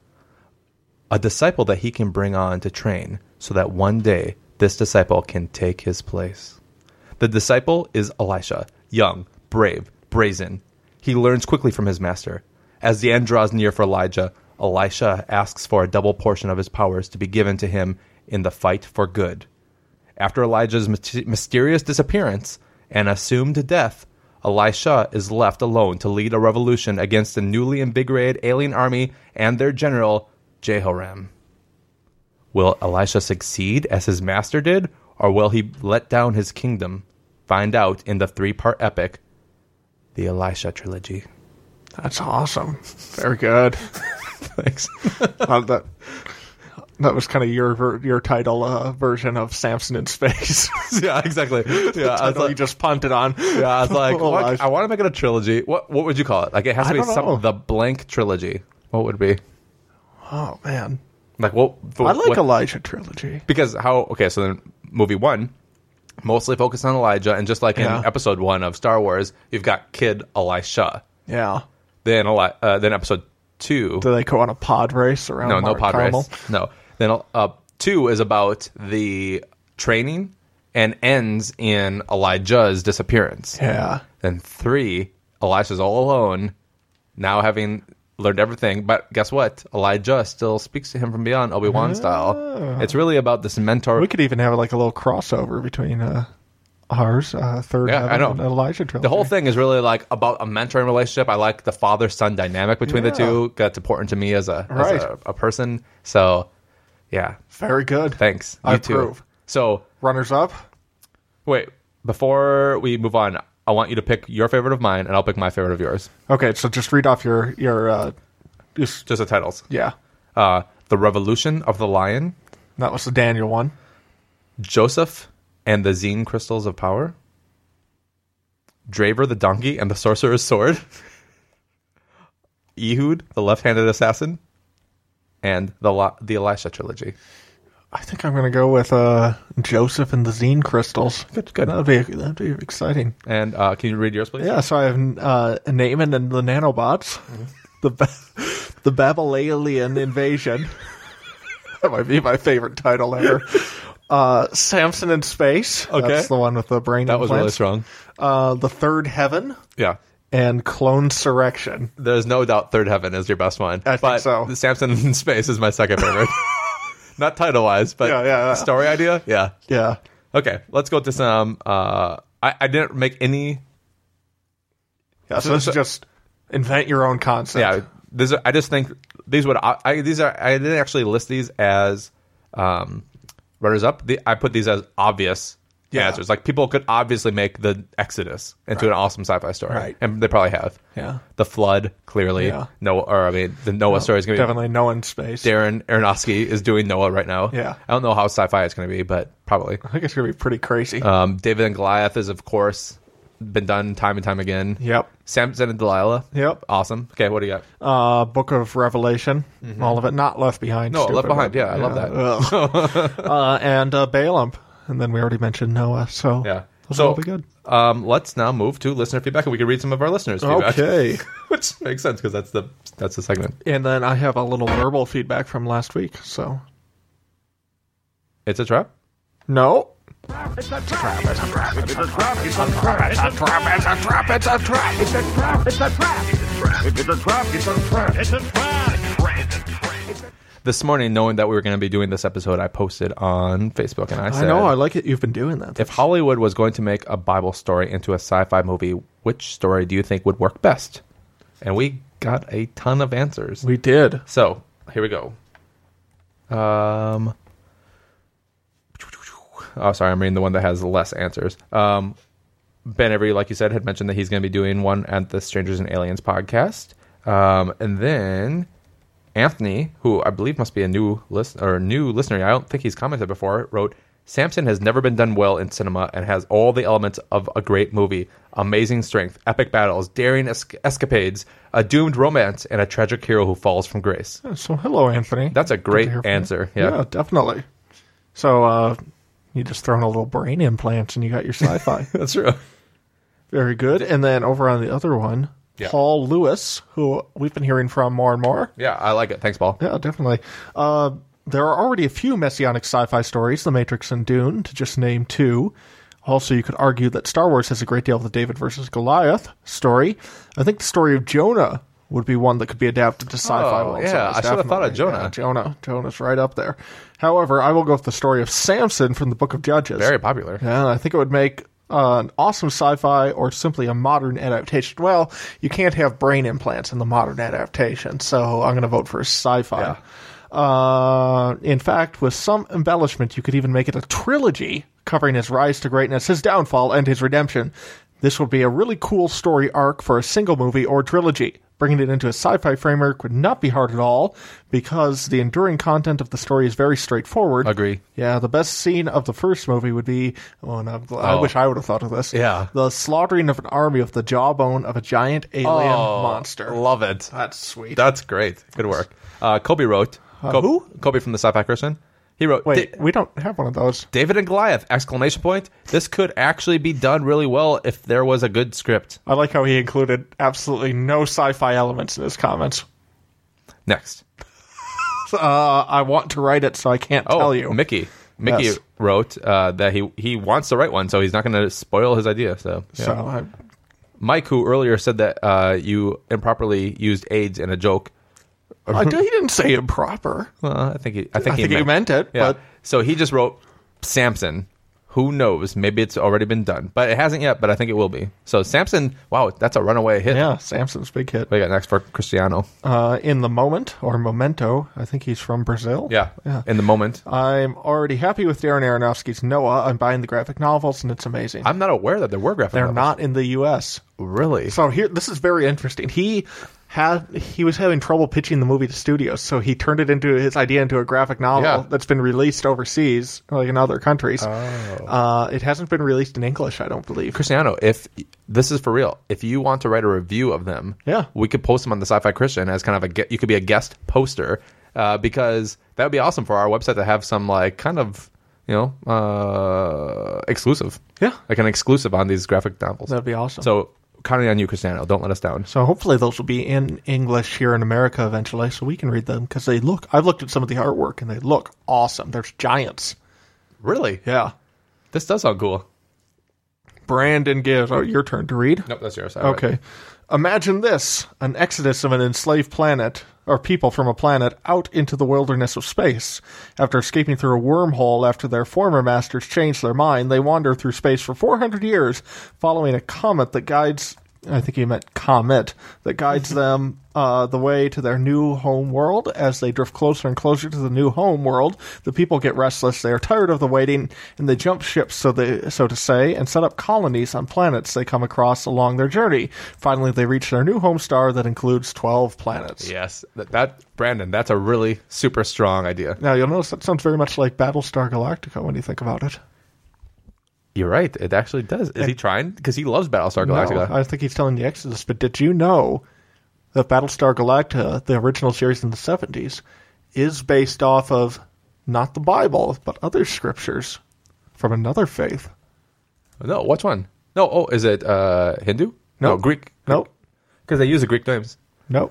A disciple that he can bring on to train, so that one day this disciple can take his place. The disciple is Elisha, young, brave, brazen. He learns quickly from his master. As the end draws near for Elijah, Elisha asks for a double portion of his powers to be given to him in the fight for good. After Elijah's mysterious disappearance and assumed death, Elisha is left alone to lead a revolution against the newly invigorated alien army and their general, Jehoram. Will Elisha succeed as his master did, or will he let down his kingdom? Find out in the three-part epic, the Elisha trilogy. That's awesome. Very good. Thanks. uh, that, that was kind of your ver- your title uh, version of Samson in Space. Yeah, exactly. Yeah, I was Title you like, just punted on. yeah, I was like, Oh, what? Elijah. I want to make it a trilogy. What What would you call it? Like, it has to I be don't some know. the blank trilogy. What would it be? Oh, man. Like, what? I like what, Elijah trilogy. because how? Okay, so then movie one mostly focused on Elijah, and just like in Yeah. episode one of Star Wars, you've got Kid Elisha. Yeah. Then Eli- uh, then episode two. Do they go on a pod race around No, no Mount pod Carmel? race. No. Then uh, two is about the training and ends in Elijah's disappearance. Yeah. Then three, Elisha's all alone, now having learned everything. But guess what? Elijah still speaks to him from beyond, Obi-Wan style. It's really about this mentor. We could even have like a little crossover between uh, ours, uh, Third Yeah, Heaven, I know. and Elijah trilogy. The whole thing is really like about a mentoring relationship. I like the father-son dynamic between the Yeah. two. That's important to me as a Right. as a, a person. So, yeah. Very good. Thanks. You I too. approve. So, Runners up? wait. Before we move on, I want you to pick your favorite of mine, and I'll pick my favorite of yours. Okay, so just read off your, your uh, just, Just the titles. yeah. Uh, The Revolution of the Lion, That was the Daniel one. Joseph and the Zine Crystals of Power, Draver the Donkey and the Sorcerer's Sword, Ehud, the Left-Handed Assassin, and the La- the Elisha trilogy. I think I'm going to go with uh, Joseph and the Zine Crystals. Good, good. That'd be, that'd be exciting. And uh, can you read yours, please? Yeah, so I have uh, Naaman and the Nanobots. The ba- the Babylonian invasion. That might be my favorite title ever. Uh, Samson in Space. Okay. That's the one with the brain That was really implants. strong. Uh, the Third Heaven Yeah. and Clone-surrection. There's no doubt Third Heaven is your best one. I think but so. the Samson in Space is my second favorite. Not title wise, but Yeah, yeah, yeah. story idea. Yeah. Yeah. Okay, let's go to some. Uh, I, I didn't make any. Yeah, so this is just invent your own concept. Yeah, this, I just think these would. I, I these are. I didn't actually list these as um, runners up. The, I put these as obvious Yeah. answers. Like people could obviously make the Exodus into Right. an awesome sci-fi story, Right. and they probably have. Yeah. The Flood, clearly. Yeah. Noah, or I mean, the Noah story is going to be. Definitely no in space. Darren Aronofsky is doing Noah right now. Yeah. I don't know how sci-fi it's going to be, but probably. I think it's going to be pretty crazy. Um, David and Goliath is, of course, been done time and time again. Yep. Samson and Delilah. Yep. Awesome. Okay, what do you got? Uh, Book of Revelation. All of it. Not Left Behind. No, Left stupid, Behind. but- Yeah, I love that. Ugh. uh, and uh, Balaam. And then we already mentioned Noah. So Yeah. those So, will all be good. Um, let's now move to listener feedback, and we can read some of our listeners' feedback. Okay. Which makes sense because that's the that's the segment. And then I have a little verbal feedback from last week. So It's a trap. no. It's a trap. It's a trap. It's a trap. It's a trap. It's a trap. It's a trap. It's a trap. It's a trap. It's a trap. It's a trap. It's a trap. It's a trap. This morning, knowing that we were going to be doing this episode, I posted on Facebook, and I I said, know. I like it. You've been doing that. if Hollywood was going to make a Bible story into a sci-fi movie, which story do you think would work best? And we got a ton of answers. We did. So here we go. Um. Oh, sorry, I'm reading the one that has less answers. Um, Ben Avery, like you said, had mentioned that he's going to be doing one at the Strangers and Aliens podcast. Um, and then Anthony, who I believe must be a new list or new listener, I don't think he's commented before, wrote, Samson has never been done well in cinema and has all the elements of a great movie. Amazing strength, epic battles, daring es- escapades, a doomed romance, and a tragic hero who falls from grace. So hello, Anthony. That's a Good great to hear from you. answer. Yeah. Yeah, definitely. So uh, you just throw in a little brain implant and you got your sci-fi. That's true. Very good. And then over on the other one, Yeah. Paul Lewis, who we've been hearing from more and more. Yeah, I like it. Thanks, Paul. Yeah, definitely. Uh, there are already a few messianic sci-fi stories, The Matrix and Dune, to just name two. Also, you could argue that Star Wars has a great deal of the David versus Goliath story. I think the story of Jonah would be one that could be adapted to sci-fi. Oh, world yeah, size, I should have thought of definitely. Jonah. Yeah, Jonah. Jonah's right up there. However, I will go with the story of Samson from the Book of Judges. Very popular. Yeah, I think it would make uh, an awesome sci-fi or simply a modern adaptation. Well, you can't have brain implants in the modern adaptation, so I'm going to vote for sci-fi. Yeah. Uh, in fact, with some embellishment, you could even make it a trilogy covering his rise to greatness, his downfall, and his redemption. This would be a really cool story arc for a single movie or trilogy. Bringing it into a sci-fi framework would not be hard at all because the enduring content of the story is very straightforward. Agree. Yeah, the best scene of the first movie would be, oh, and I'm glad, I Oh. wish I would have thought of this. Yeah. The slaughtering of an army of the jawbone of a giant alien monster. Love it. That's sweet. That's great. Good work. Uh, Kobe wrote. Kobe, who? Kobe from the Sci-Fi Christian. He wrote, Wait, "Da- we don't have one of those. David and Goliath, exclamation point. This could actually be done really well if there was a good script. I like how he included absolutely no sci-fi elements in his comments. Next. Uh, I want to write it, so I can't Oh, tell you. Mickey. Mickey Yes. wrote uh, that he, he wants to write one, so he's not going to spoil his idea. So, yeah. So I, Mike, who earlier said that uh, you improperly used AIDS in a joke. I did, he didn't say improper. Well, I think he, I think, I he, think meant, he meant it, Yeah. but So he just wrote Samson. Who knows? Maybe it's already been done, but it hasn't yet. But I think it will be. So Samson, wow, that's a runaway hit. yeah, Samson's big hit. What do you got next for Cristiano? Uh, in the moment or Memento, I think he's from Brazil. Yeah, yeah. in the moment. I'm already happy with Darren Aronofsky's Noah. I'm buying the graphic novels, and it's amazing. I'm not aware that there were graphic They're novels. not in the U S Really? So here, this is very interesting. He had he was having trouble pitching the movie to studios, so he turned it into his idea into a graphic novel Yeah. that's been released overseas, like in other countries. Oh. Uh, it hasn't been released in English, I don't believe. Cristiano, if this is for real, if you want to write a review of them, Yeah. we could post them on the Sci-Fi Christian as kind of a ge- you could be a guest poster uh, because that would be awesome for our website to have some like kind of you know uh, exclusive, Yeah. like an exclusive on these graphic novels. That'd be awesome. So counting on you, Cristiano. Don't let us down. So hopefully those will be in English here in America eventually, so we can read them because they look. I've looked at some of the artwork and they look awesome. There's giants. Really? Yeah. This does sound cool. Brandon gives. Oh, your turn to read. Nope, that's yours. I read it. Okay. Imagine this: an exodus of an enslaved planet. or people from a planet out into the wilderness of space. After escaping through a wormhole after their former masters changed their mind, they wander through space for four hundred years, following a comet that guides... I think he meant comet, that guides them uh, the way to their new home world. As they drift closer and closer to the new home world, the people get restless. They are tired of the waiting, and they jump ships, so they, so to say, and set up colonies on planets they come across along their journey. Finally, they reach their new home star that includes twelve planets. Yes, that, that Brandon, that's a really super strong idea. Now, you'll notice that sounds very much like Battlestar Galactica when you think about it. You're right. It actually does. Is he trying? Because he loves Battlestar Galactica. No, I think he's telling the Exodus. But did you know that Battlestar Galactica, the original series in the seventies, is based off of not the Bible, but other scriptures from another faith? No, which one? No, oh, is it uh, Hindu? No, Nope. Greek. Nope. Because they use the Greek names. Nope.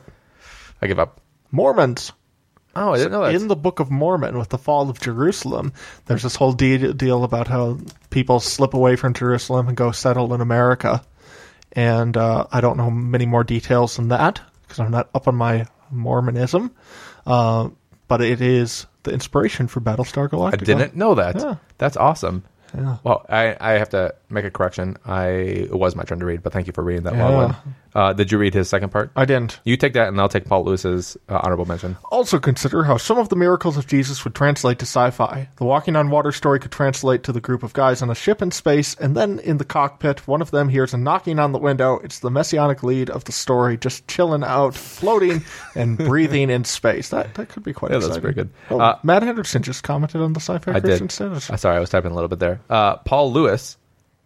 I give up. Mormons. Oh, I didn't know that. In the Book of Mormon, with the fall of Jerusalem, there's this whole de- deal about how people slip away from Jerusalem and go settle in America. And uh, I don't know many more details than that, because I'm not up on my Mormonism. Uh, but it is the inspiration for Battlestar Galactica. I didn't know that. Yeah. That's awesome. Yeah. Well, I, I have to make a correction. I It was my turn to read, but thank you for reading that Yeah. long one. Uh, did you read his second part? I didn't. You take that, and I'll take Paul Lewis's uh, honorable mention. Also consider how some of the miracles of Jesus would translate to sci-fi. The walking on water story could translate to the group of guys on a ship in space, and then in the cockpit, one of them hears a knocking on the window. It's the messianic lead of the story, just chilling out, floating, and breathing in space. That that could be quite Yeah, exciting. that's very good. Oh, Uh, Matt Henderson just commented on the Sci-Fi I Christian did. status. Uh, sorry, I was typing a little bit there. Uh, Paul Lewis.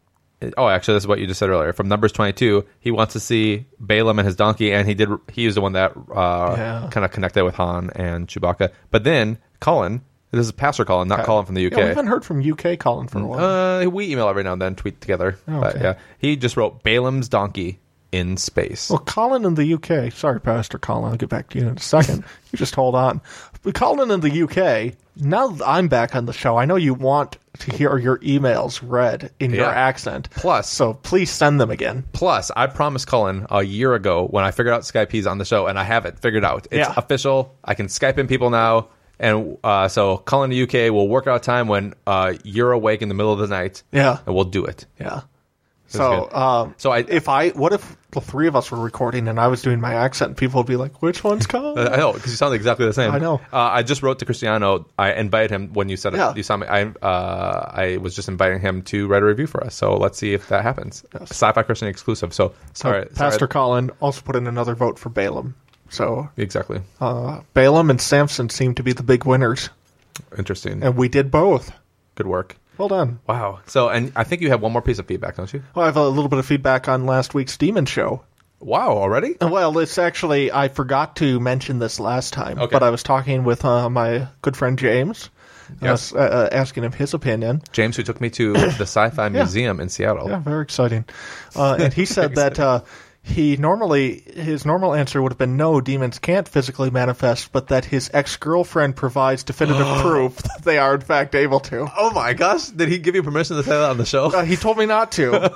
Oh, actually, this is what you just said earlier. From Numbers twenty-two, he wants to see Balaam and his donkey, and he did. He was the one that uh, Yeah. kind of connected with Han and Chewbacca. But then Colin, this is Pastor Colin, not Colin from the U Yeah, we K. haven't heard from U K Colin for a while. Uh, we email every now and then, tweet together. Oh, But okay. yeah, he just wrote Balaam's donkey in space. Well, Colin in the U K. Sorry, Pastor Colin. I'll get back to you in a second. You just hold on. But Colin in the U K, now that I'm back on the show, I know you want to hear your emails read in your Yeah. accent. Plus- So please send them again. Plus, I promised Colin a year ago when I figured out Skype he's on the show, and I have it figured out. It's Yeah. official. I can Skype in people now. And uh, so Colin in the U K will work out a time when uh, you're awake in the middle of the night. Yeah. And we'll do it. Yeah. So, good. um, So I- if I, what if the three of us were recording and I was doing my accent, people would be like, which one's Colin? I know, because you sound exactly the same. I know. Uh, I just wrote to Cristiano. I invited him when you said Yeah. it. You saw me. I uh, I was just inviting him to write a review for us. So let's see if that happens. Yes. Sci-Fi Christian exclusive. So, sorry. Pastor sorry. Colin also put in another vote for Balaam. So, Exactly. uh, Balaam and Samson seem to be the big winners. Interesting. And we did both. Good work. Well done. Wow. So, and I think you have one more piece of feedback, don't you? Well, I have a little bit of feedback on last week's Demon Show. Wow, already? Well, it's actually, I forgot to mention this last time, Okay. but I was talking with uh, my good friend James, Yes. uh, uh, asking him his opinion. James, who took me to the Sci-Fi Museum in Seattle. Yeah, very exciting. Uh, and he said that uh, he normally, his normal answer would have been no, demons can't physically manifest, but that his ex-girlfriend provides definitive proof that they are in fact able to. Oh my gosh! Did he give you permission to say that on the show? Uh, he told me not to.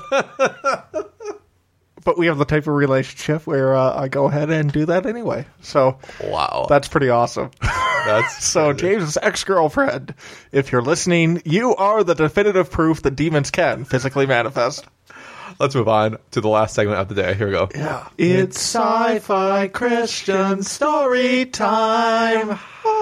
But we have the type of relationship where uh, I go ahead and do that anyway. So Wow, that's pretty awesome. that's So James's ex-girlfriend, if you're listening, you are the definitive proof that demons can physically manifest. Let's move on to the last segment of the day. Here we go. Yeah. It's sci-fi Christian story time.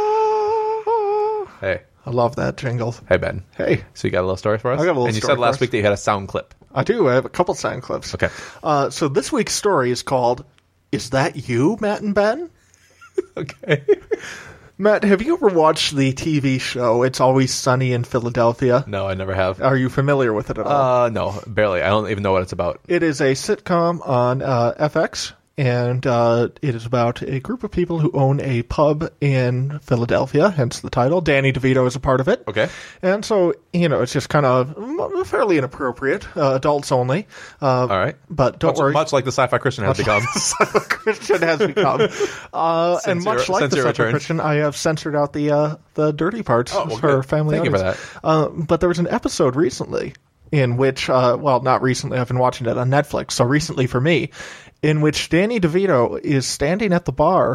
Hey, I love that jingle. hey Ben. Hey, So you got a little story for us? I got a little And you story said last for us. week that you had a sound clip. I do. I have a couple sound clips. Okay. Uh, so this week's story is called, Is That You, Matt and Ben? Okay. Matt, have you ever watched the T V show It's Always Sunny in Philadelphia? No, I never have. Are you familiar with it at all? Uh, no, barely. I don't even know what it's about. It is a sitcom on uh, F X, and uh, it is about a group of people who own a pub in Philadelphia, hence the title. Danny DeVito is a part of it. Okay. And so, you know, it's just kind of m- fairly inappropriate, uh, adults only. Uh, All right. But don't Much, worry. much like the Sci-Fi Christian has become. Christian has become. Uh, and Since much your- like since the your Sci-Fi return. Christian, I have censored out the uh, the dirty parts Oh, well, for good. family Thank you for audience. Uh, but there was an episode recently in which, uh, well, not recently, I've been watching it on Netflix, so recently for me, in which Danny DeVito is standing at the bar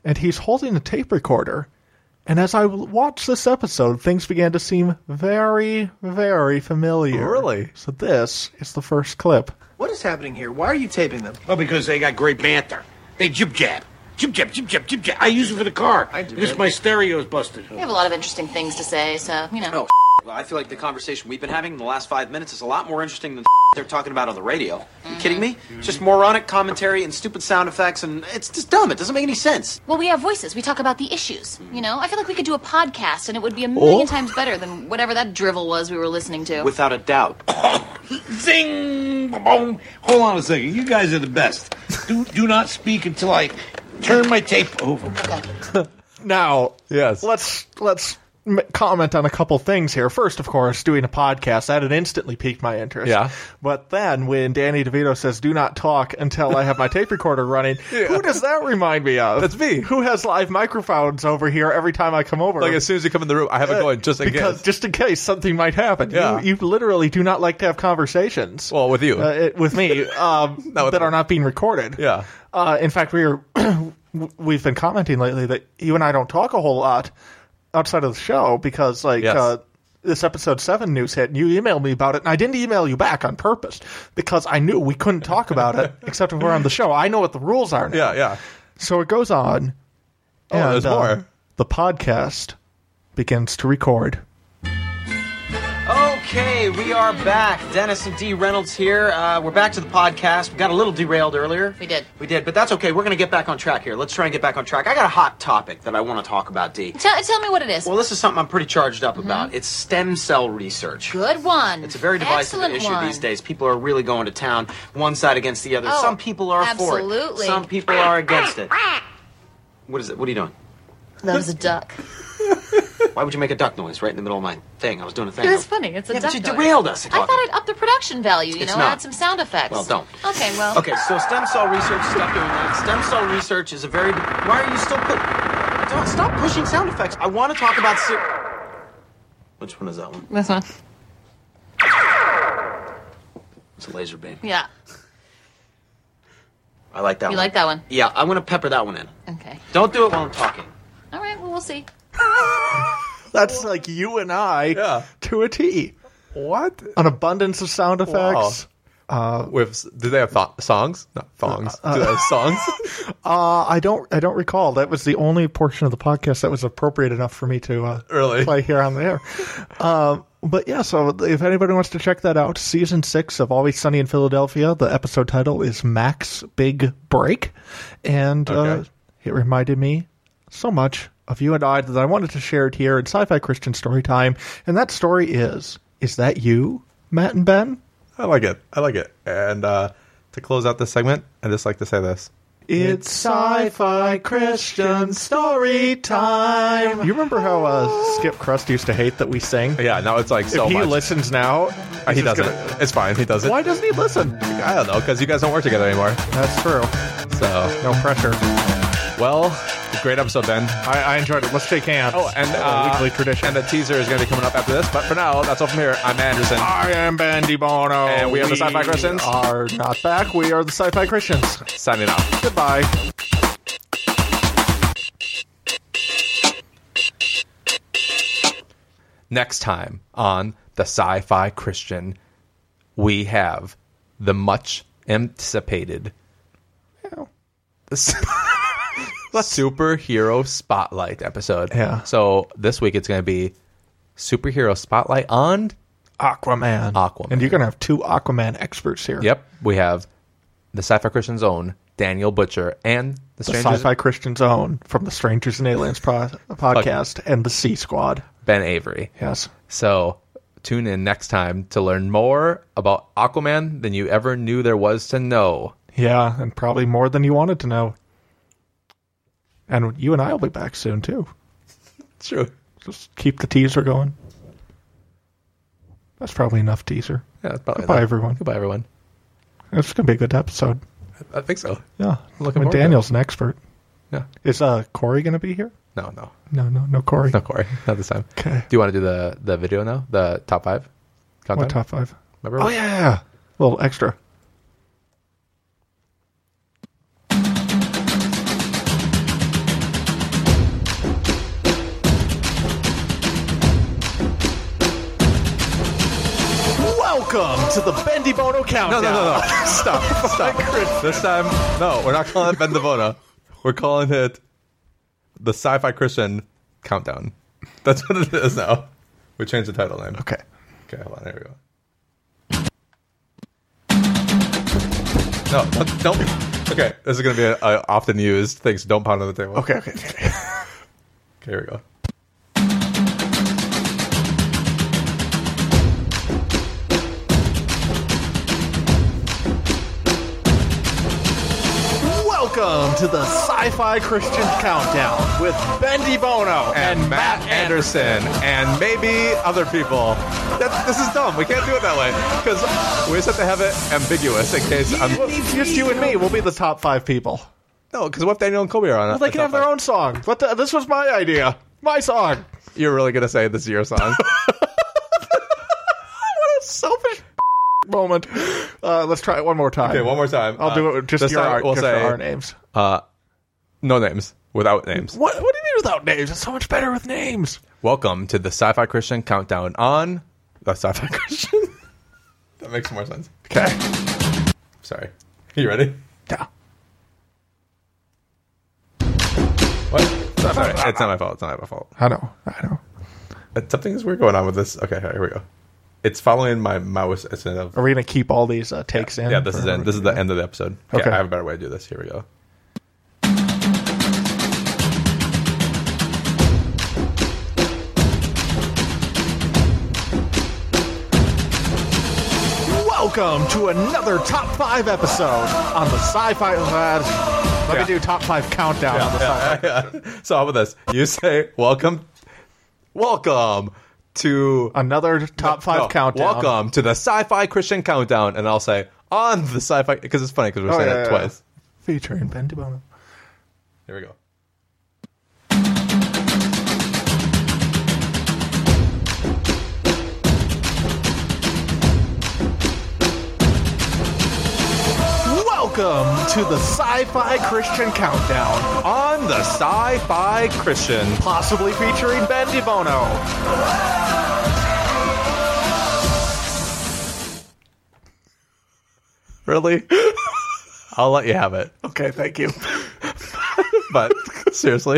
and he's holding a tape recorder. And as I watched this episode, things began to seem very, very familiar. Really? So this is the first clip. What is happening here? Why are you taping them? Well, because they got great banter. They jib jab. Jib jab, jib jab, jib jab. I use it for the car. I do Because that. my stereo's busted. We have a lot of interesting things to say, so, you know. Oh, well, I feel like the conversation we've been having in the last five minutes is a lot more interesting than the they're talking about on the radio. Are you kidding me? It's just moronic commentary and stupid sound effects, and it's just dumb. It doesn't make any sense. Well, we have voices. We talk about the issues, you know? I feel like we could do a podcast, and it would be a million Oh. times better than whatever that drivel was we were listening to. Without a doubt. Zing! Boom! Hold on a second. You guys are the best. Do, do not speak until I turn my tape over. Okay. Now, Yes. let's let's m- comment on a couple things here. First, of course, doing a podcast, that had instantly piqued my interest. Yeah. But then when Danny DeVito says, do not talk until I have my tape recorder running, who does that remind me of? That's me. Who has live microphones over here every time I come over? Like, as soon as you come in the room, I have it going just in because case. just in case something might happen. Yeah. You, you literally do not like to have conversations. Well, with you. Uh, it, with me, um, Not with that me. are not being recorded. Yeah. Uh, in fact, we are we've been commenting lately that you and I don't talk a whole lot outside of the show because, like, Yes. uh, this episode seven news hit, and you emailed me about it, and I didn't email you back on purpose because I knew we couldn't talk about it except if we're on the show. I know what the rules are now. Yeah, yeah. So it goes on. Oh, and, there's uh, more. The podcast begins to record. Okay, we are back. Dennis and Dee Reynolds here. Uh, we're back to the podcast. We got a little derailed earlier. We did. We did, but that's okay. We're going to get back on track here. Let's try and get back on track. I got a hot topic that I want to talk about, Dee. Tell, tell me what it is. Well, this is something I'm pretty charged up about. It's stem cell research. Good one. It's a very divisive Excellent issue one. these days. People are really going to town, one side against the other. Oh, Some people are for absolutely. it. Some people are against it. What is it? What are you doing? That was a duck. Why would you make a duck noise right in the middle of my thing? I was doing a thing. It was funny. It's a Yeah, duck but you noise. derailed us. I thought I'd up the production value, you It's know, not. add some sound effects. Well, don't. Okay, well. Okay, so stem cell research, stop doing that. Stem cell research is a very... Why are you still put... Don't, stop pushing sound effects. I want to talk about... Ser- Which one is that one? This one. It's a laser beam. Yeah. I like that You one. like that one? Yeah, I'm going to pepper that one in. Okay. Don't do it while I'm talking. All right, well, we'll see. That's like you and I Yeah. to a T. What? An abundance of sound effects. With do they have th- songs? Not thongs. do they have songs? Uh, I don't. I don't recall. That was the only portion of the podcast that was appropriate enough for me to uh, Really? play here on the air. Um, but yeah, so if anybody wants to check that out, season six of Always Sunny in Philadelphia. The episode title is Mac's Big Break, and uh, Okay. it reminded me so much of you and I that I wanted to share it here in Sci-Fi Christian Storytime. And that story is: Is that you, Matt and Ben? I like it. I like it. And uh, to close out this segment, I just like to say this. It's Sci-Fi Christian Story Time. You remember how uh, Skip Crust used to hate that we sing? Yeah, now it's like so if he much. listens now, Uh, he he's just doesn't. gonna- It's fine. He doesn't. Why doesn't he listen? I don't know, because you guys don't work together anymore. That's true. So, No pressure. well, great episode, Ben. I, I enjoyed it. Let's shake hands. Oh, and uh, weekly tradition. And the teaser is going to be coming up after this. But for now, that's all from here. I'm Anderson. I am Bandy Bono. And we are the Sci-Fi Christians. Are not back. We are the Sci-Fi Christians. Signing off. Goodbye. Next time on the Sci-Fi Christian, we have the much anticipated superhero spotlight episode. Yeah. So this week it's going to be superhero spotlight on. Aquaman. Aquaman. And you're going to have two Aquaman experts here. Yep, we have the Sci-Fi Christian's own Daniel Butcher and the The Strangers Sci-Fi Christian Zone from the Strangers and Aliens pro- podcast and the C Squad. Ben Avery. Yes. So tune in next time to learn more about Aquaman than you ever knew there was to know. Yeah, and probably more than you wanted to know. And you and I will be back soon, too. It's true. Just keep the teaser going. That's probably enough teaser. Yeah, that's probably Goodbye, enough. everyone. Goodbye, everyone. It's going to be a good episode. I think so. Yeah. Looking When forward to Daniel's an expert. Yeah. Is uh, Corey going to be here? No, no. No, no, no Corey. No, Corey. Not this time. Okay. Do you want to do the, the video now? The top five? Countdown? What top five? Remember? Oh, yeah, yeah, yeah. A little extra. to the Bendy Bono countdown. No, no, no, no. Stop. Stop. This time, no, we're not calling it Ben Devono. We're calling it the Sci-Fi Christian Countdown. That's what it is now. We changed the title name. Okay. Okay, hold on. Here we go. No, don't. don't okay, this is going to be a, a often used thing, so don't pound on the table. Okay, okay, okay. Okay, here we go. Welcome to the Sci-Fi Christian Countdown with Bendy Bono And, and, Matt Anderson, and maybe other people. That, this is dumb. We can't do it that way because we just have to have it ambiguous in case. I'm, Well, just you and me. We'll be the top five people. no, because what if Daniel and Kobe are on it? Well, they can have their own song. What the, this was my idea. My song. You're really gonna say this is your song? What a selfish moment. Uh, let's try it one more time. Okay, one more time. I'll Uh, do it with just this your time art, we'll just say for our names. Uh, no names, without names. What, what do you mean without names? It's so much better with names. Welcome to the Sci-Fi Christian Countdown on the Sci-Fi Christian. That makes more sense. Okay. Sorry. You ready? Yeah. What? Sorry, it's not my fault. It's not my fault. I know. I know. Uh, Something is weird going on with this. Okay, here we go. It's following my mouse instead of. Are we going to keep all these uh, takes in? Yeah, this for is in. This is the end of the episode. Okay, Okay. I have a better way to do this. Here we go. Welcome to another top five episode on the Sci-Fi. Uh, let Yeah. me do top five countdown on the Sci-Fi. Yeah. So how about this? You say welcome, welcome to Another top five no, countdown. Welcome to the Sci-Fi Christian Countdown, and I'll say on the Sci-Fi because it's funny because we're Oh, saying yeah, it yeah, twice. Featuring Ben DeBono. Here we go. Welcome to the Sci-Fi Christian Countdown, On the Sci-Fi Christian. possibly featuring Ben DeBono. Really? I'll let you have it. Okay, thank you. But seriously.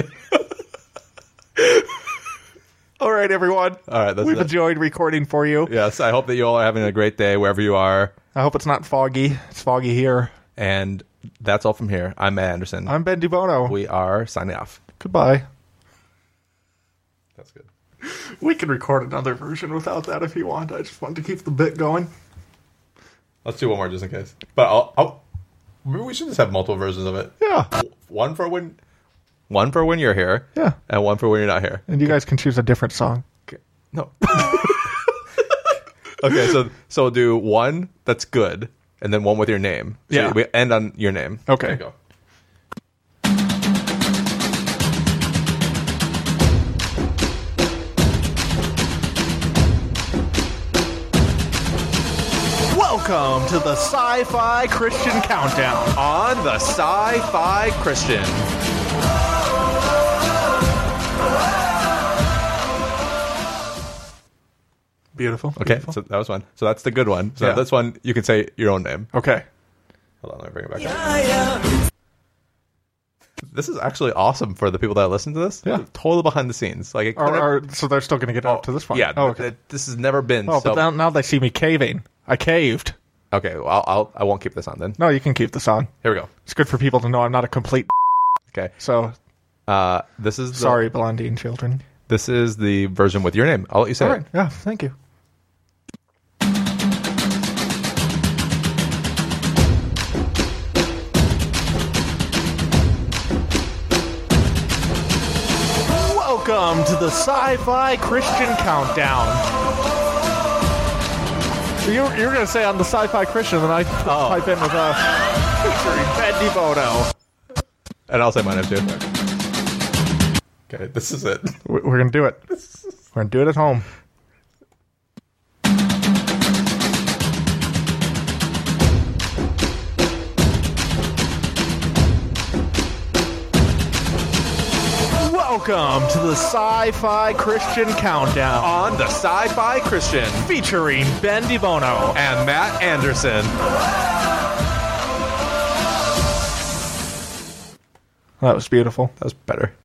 All right, everyone. All right, that's We've it. enjoyed recording for you. Yes, I hope that you all are having a great day wherever you are. I hope it's not foggy. It's foggy here. And that's all from here. I'm Matt Anderson. I'm Ben DeBono. we are signing off. Goodbye. That's good. We can record another version without that if you want. I just want to keep the bit going. Let's do one more just in case. But I'll, I'll maybe we should just have multiple versions of it. Yeah. One for when, one for when you're here. Yeah. And one for when you're not here. And you guys can choose a different song. Okay. No. Okay, so so we'll do one that's good, and then one with your name. So Yeah. we end on your name. Okay. There you go. Welcome to the Sci-Fi Christian Countdown. On the Sci-Fi Christian. Beautiful. Okay, Beautiful. so that was one. So that's the good one. So Yeah. this one, you can say your own name. Okay. Hold on, let me bring it back up. This is actually awesome for the people that listen to this. Yeah. Total behind the scenes. Like, it Or, could've- or, so they're still going to get up to this one. Yeah, Oh, okay. th- this has never been. Oh, so, but now, now they see me caving. I caved. okay, well, I'll, I'll I won't keep this on then. No, you can keep the song. Here we go. It's good for people to know I'm not a complete. Okay, So uh, this is the, sorry, Blondine children. This is the version with your name. I'll let you say All it. right. Yeah. Thank you. Welcome to the Sci-Fi Christian Countdown. So you you're going to say on the Sci-Fi Christian, and I Oh. pipe in with uh, featuring Ben DeBono. And I'll say my name too. Okay, this is it. We- We're going to do it. We're going to do it at home. Welcome Welcome to the Sci-Fi Christian Countdown On the Sci-Fi Christian featuring Ben DiBono. and Matt Anderson. That was beautiful. That was better.